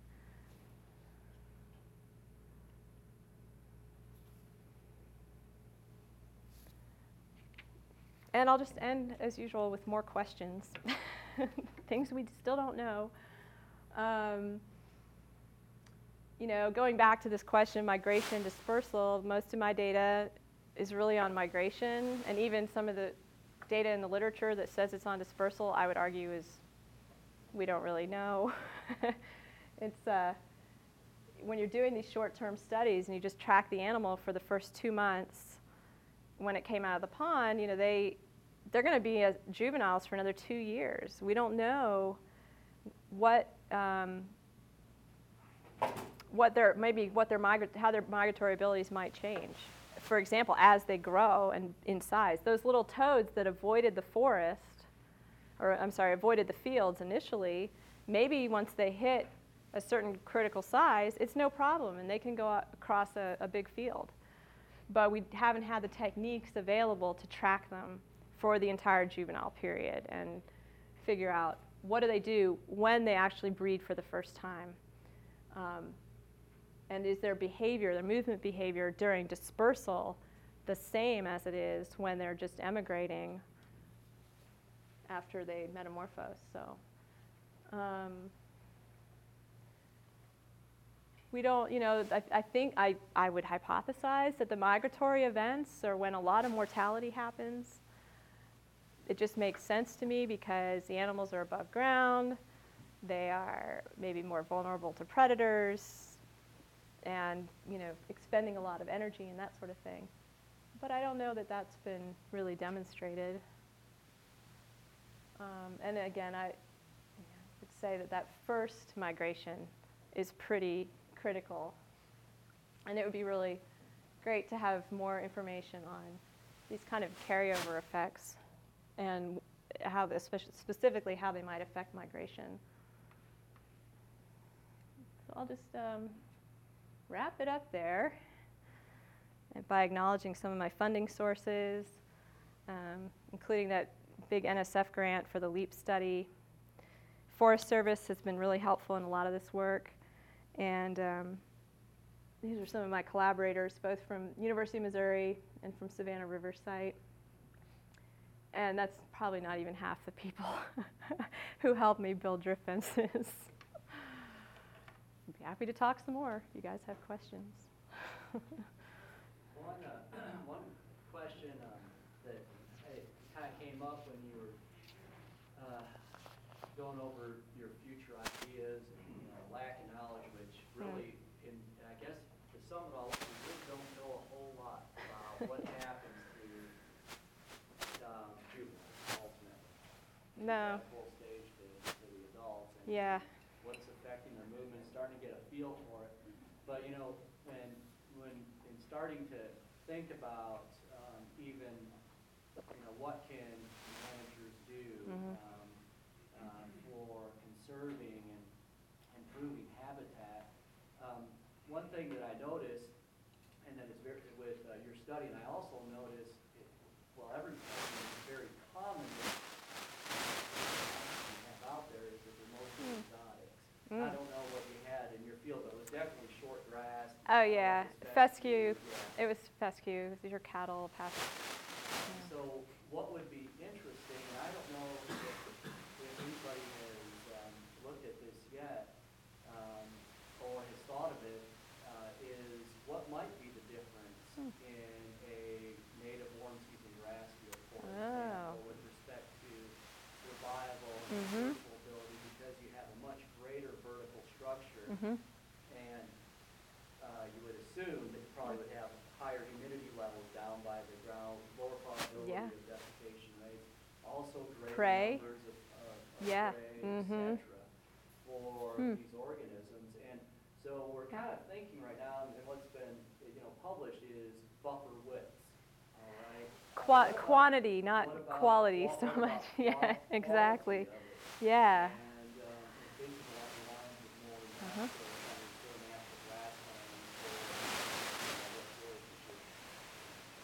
And I'll just end, as usual, with more questions. Things we still don't know. Um, you know, going back to this question, migration, dispersal, most of my data is really on migration, and even some of the data in the literature that says it's on dispersal, I would argue is we don't really know. It's uh, when you're doing these short-term studies and you just track the animal for the first two months when it came out of the pond, you know, they they're going to be as juveniles for another two years. We don't know what um, what their maybe what their migra- how their migratory abilities might change. For example, as they grow and in size, those little toads that avoided the forest, or I'm sorry, avoided the fields initially, maybe once they hit a certain critical size, it's no problem, and they can go across a, a big field. But we haven't had the techniques available to track them for the entire juvenile period and figure out what do they do when they actually breed for the first time. Um, and is their behavior, their movement behavior during dispersal the same as it is when they're just emigrating after they metamorphose? So um, we don't, you know, I, I think I, I would hypothesize that the migratory events are when a lot of mortality happens. It just makes sense to me because the animals are above ground, they are maybe more vulnerable to predators, and, you know, expending a lot of energy and that sort of thing. But I don't know that that's been really demonstrated. Um, and again, I would say that that first migration is pretty critical. And it would be really great to have more information on these kind of carryover effects and how, this, specifically how they might affect migration. So I'll just um, wrap it up there and by acknowledging some of my funding sources, um, including that big N S F grant for the LEAP study. Forest Service has been really helpful in a lot of this work. And um, these are some of my collaborators, both from University of Missouri and from Savannah River Site. And that's probably not even half the people who helped me build drift fences. I'd be happy to talk some more if you guys have questions. One, uh, one question um, that kind of came up when you were uh, going over your future ideas and, you know, lack of knowledge, which really, mm. in, I guess, to sum it all up, we really don't know a whole lot about what happens to um, juveniles ultimately. No. That full stage to, to the adults. And Yeah. what's affecting their movement, starting to get a feel for it. But, you know, when, when in starting to think about um, even, you know, what can managers do Mm-hmm. um, um, for conserving and improving habitat, um, one thing that I noticed, and that is very, with uh, your study, and I also noticed, it, well, everything is very common that you have out there is that they're mostly Mm. exotics. Mm. I don't know what you had in your field, but it was definitely short grass. Oh, yeah. Fescue. Yeah. It was fescue. These are cattle, pasture. Yeah. So what would be interesting, and I don't know if, if anybody has um, looked at this yet um, or has thought of it, uh, is what might be the difference Hmm. in a native warm season grass field, for Oh. example, with respect to survival and Mhm. vertical ability, because you have a much greater vertical structure. Mm-hmm. And uh, you would assume that you probably would have higher humidity levels down by the ground, lower probability Yeah. of desiccation rates, also greater Prey. numbers of, of, of Yeah. prey, Mhm. et cetera, for Hmm. these organisms. And so we're kind of thinking right now, and what's been, you know, published is buffer widths. All right. Qua- What about- quantity, not what about- quality what- so what about much. Yeah, qual- exactly. quality of it? Yeah. And um, thinking along the lines of more Uh-huh. natural, kind of still natural grasslands, or, you know, what,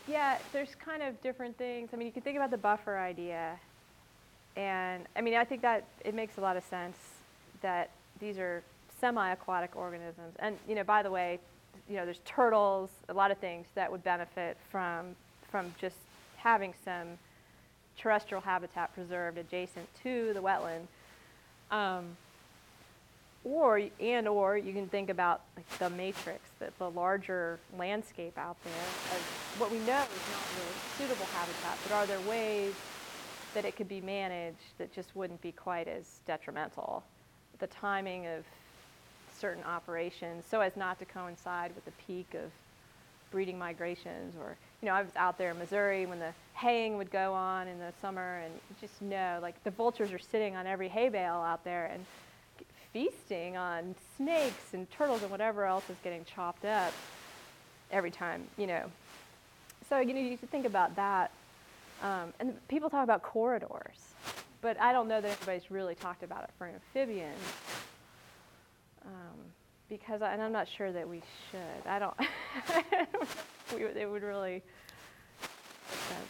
Yeah, there's kind of different things. I mean, you can think about the buffer idea. And I mean, I think that it makes a lot of sense that these are semi-aquatic organisms. And, you know, by the way, you know, there's turtles, a lot of things that would benefit from, from just having some terrestrial habitat preserved adjacent to the wetland. Um, or, and or you can think about like the matrix, the, the larger landscape out there. As what we know is not really suitable habitat, but are there ways that it could be managed that just wouldn't be quite as detrimental? The timing of certain operations so as not to coincide with the peak of breeding migrations. Or, you know, I was out there in Missouri when the haying would go on in the summer, and you just know, like, the vultures are sitting on every hay bale out there and feasting on snakes and turtles and whatever else is getting chopped up every time, you know. So, you know, you should think about that. Um, and people talk about corridors, but I don't know that anybody's really talked about it for amphibians. Um, because, I, and I'm not sure that we should. I don't, I don't know if we, would- it would really make sense.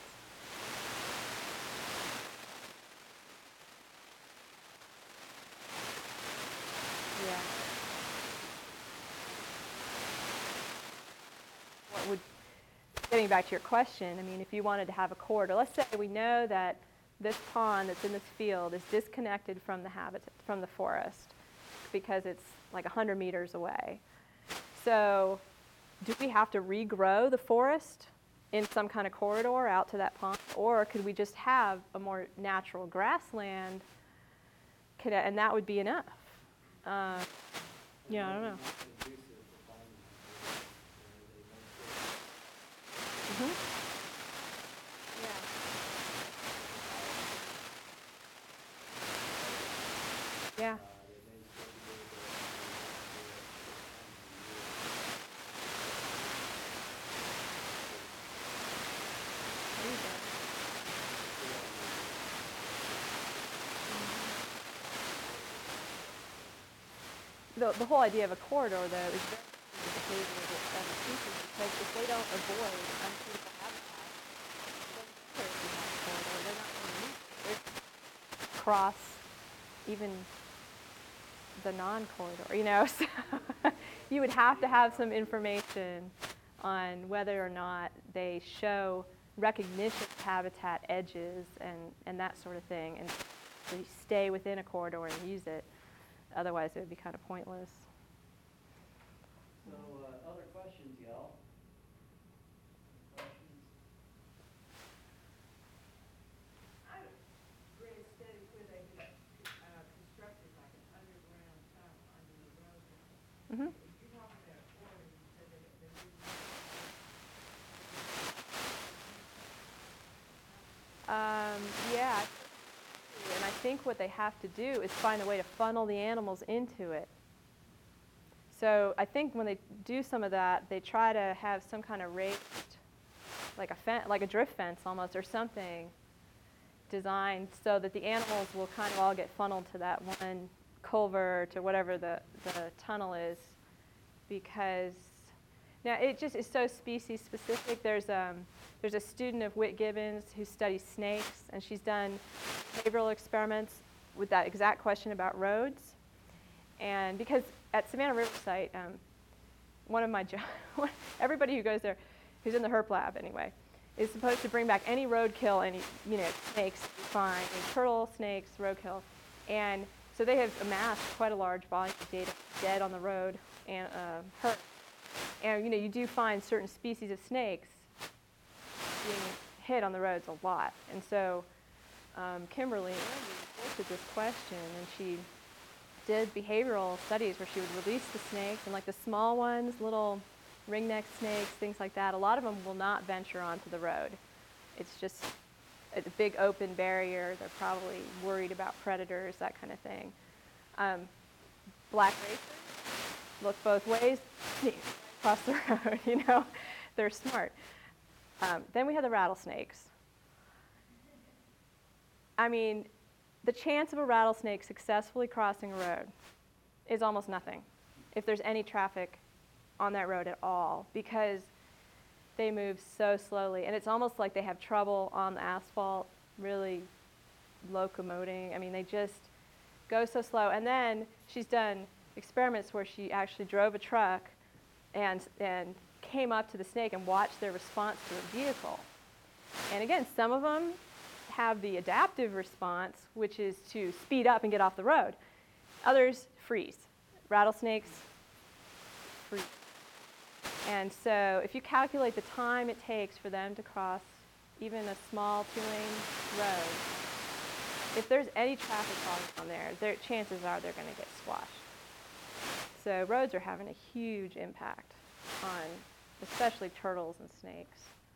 Yeah. What would, getting back to your question, I mean, if you wanted to have a corridor, let's say we know that this pond that's in this field is disconnected from the habitat, from the forest, because it's like one hundred meters away. So do we have to regrow the forest in some kind of corridor out to that pond? Or could we just have a more natural grassland, could, and that would be enough? Uh, yeah, I don't know. Mm-hmm. Yeah. Yeah. There you go. The, the whole idea of a corridor, though, is very the behavior of other species, because if they don't avoid unsuitable habitat, then if you have a corridor, they're not going to move. They're cross even the non-corridor, you know. So you would have to have some information on whether or not they show recognition of habitat edges and, and that sort of thing, and so you stay within a corridor and use it. Otherwise, it would be kind of pointless. So, uh, other questions, y'all? Questions? I read a study where they had, uh, constructed like an underground tunnel under the road. Mm-hmm. If you're talking about a quarry, you said that it- there is Um, yeah, and I think what they have to do is find a way to funnel the animals into it. So I think when they do some of that, they try to have some kind of raised, like a fen- like a drift fence almost, or something designed so that the animals will kind of all get funneled to that one culvert or whatever the, the tunnel is, because now it just is so species specific. There's um, there's a student of Whit Gibbons who studies snakes, and she's done behavioral experiments with that exact question about roads. And because at Savannah River Site, um, one of my jobs, everybody who goes there, who's in the herp lab anyway, is supposed to bring back any roadkill, any, you know, snakes, fine, any turtle, snakes, roadkill. And so they have amassed quite a large volume of data dead on the road and uh, herp. And, you know, you do find certain species of snakes being hit on the roads a lot. And so um, Kimberly looked at this question, and she did behavioral studies where she would release the snakes, and like the small ones, little ringneck snakes, things like that, a lot of them will not venture onto the road. It's just a big open barrier. They're probably worried about predators, that kind of thing. Um, black racers look both ways, sneak across the road, you know, they're smart. Um, then we have the rattlesnakes. I mean, the chance of a rattlesnake successfully crossing a road is almost nothing if there's any traffic on that road at all, because they move so slowly, and it's almost like they have trouble on the asphalt, really locomoting. I mean, they just go so slow. And then she's done experiments where she actually drove a truck and, and came up to the snake and watched their response to the vehicle. And again, some of them have the adaptive response, which is to speed up and get off the road. Others freeze. Rattlesnakes freeze. And so if you calculate the time it takes for them to cross even a small two-lane road, if there's any traffic falling on there, their chances are they're going to get squashed. So roads are having a huge impact on especially turtles and snakes.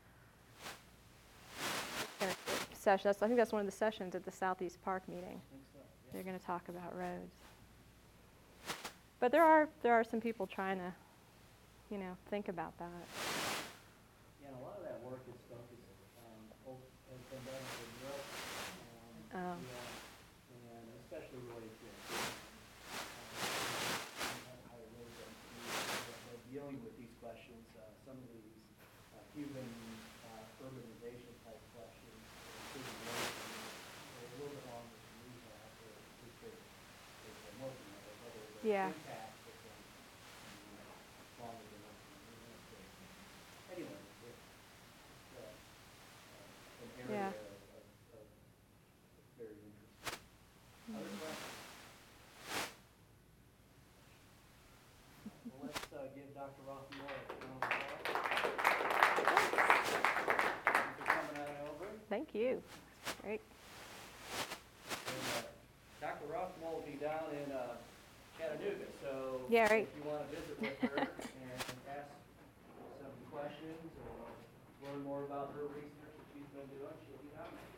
Session, that's, I think that's one of the sessions at the Southeast Park meeting. I think so, yeah. They're going to talk about roads. But there are there are some people trying to, you know, think about that. Yeah, and a lot of that work is focused, um, o- has been done over Europe, Um. um, yeah, and especially related to, um, how it really does, they're dealing with these questions, uh, some of these, uh, human, uh, urbanization type questions, including roads, they're a little bit longer than we have, or at least they're, they're working on it, whether the Yeah. impact has been, um, longer than us. Anyway, it's, it's, uh, uh, an area Yeah. of, of, of very interesting. Other questions? Well, let's, uh, give Doctor Rothmore a round of applause. Thank you for coming on over. Thank you. Great. And, uh, Doctor Rothmore will be down in, uh, Chattanooga, so Yeah, right. if you wanna visit with her and ask some questions or learn more about her research that she's been doing, she'll be down there.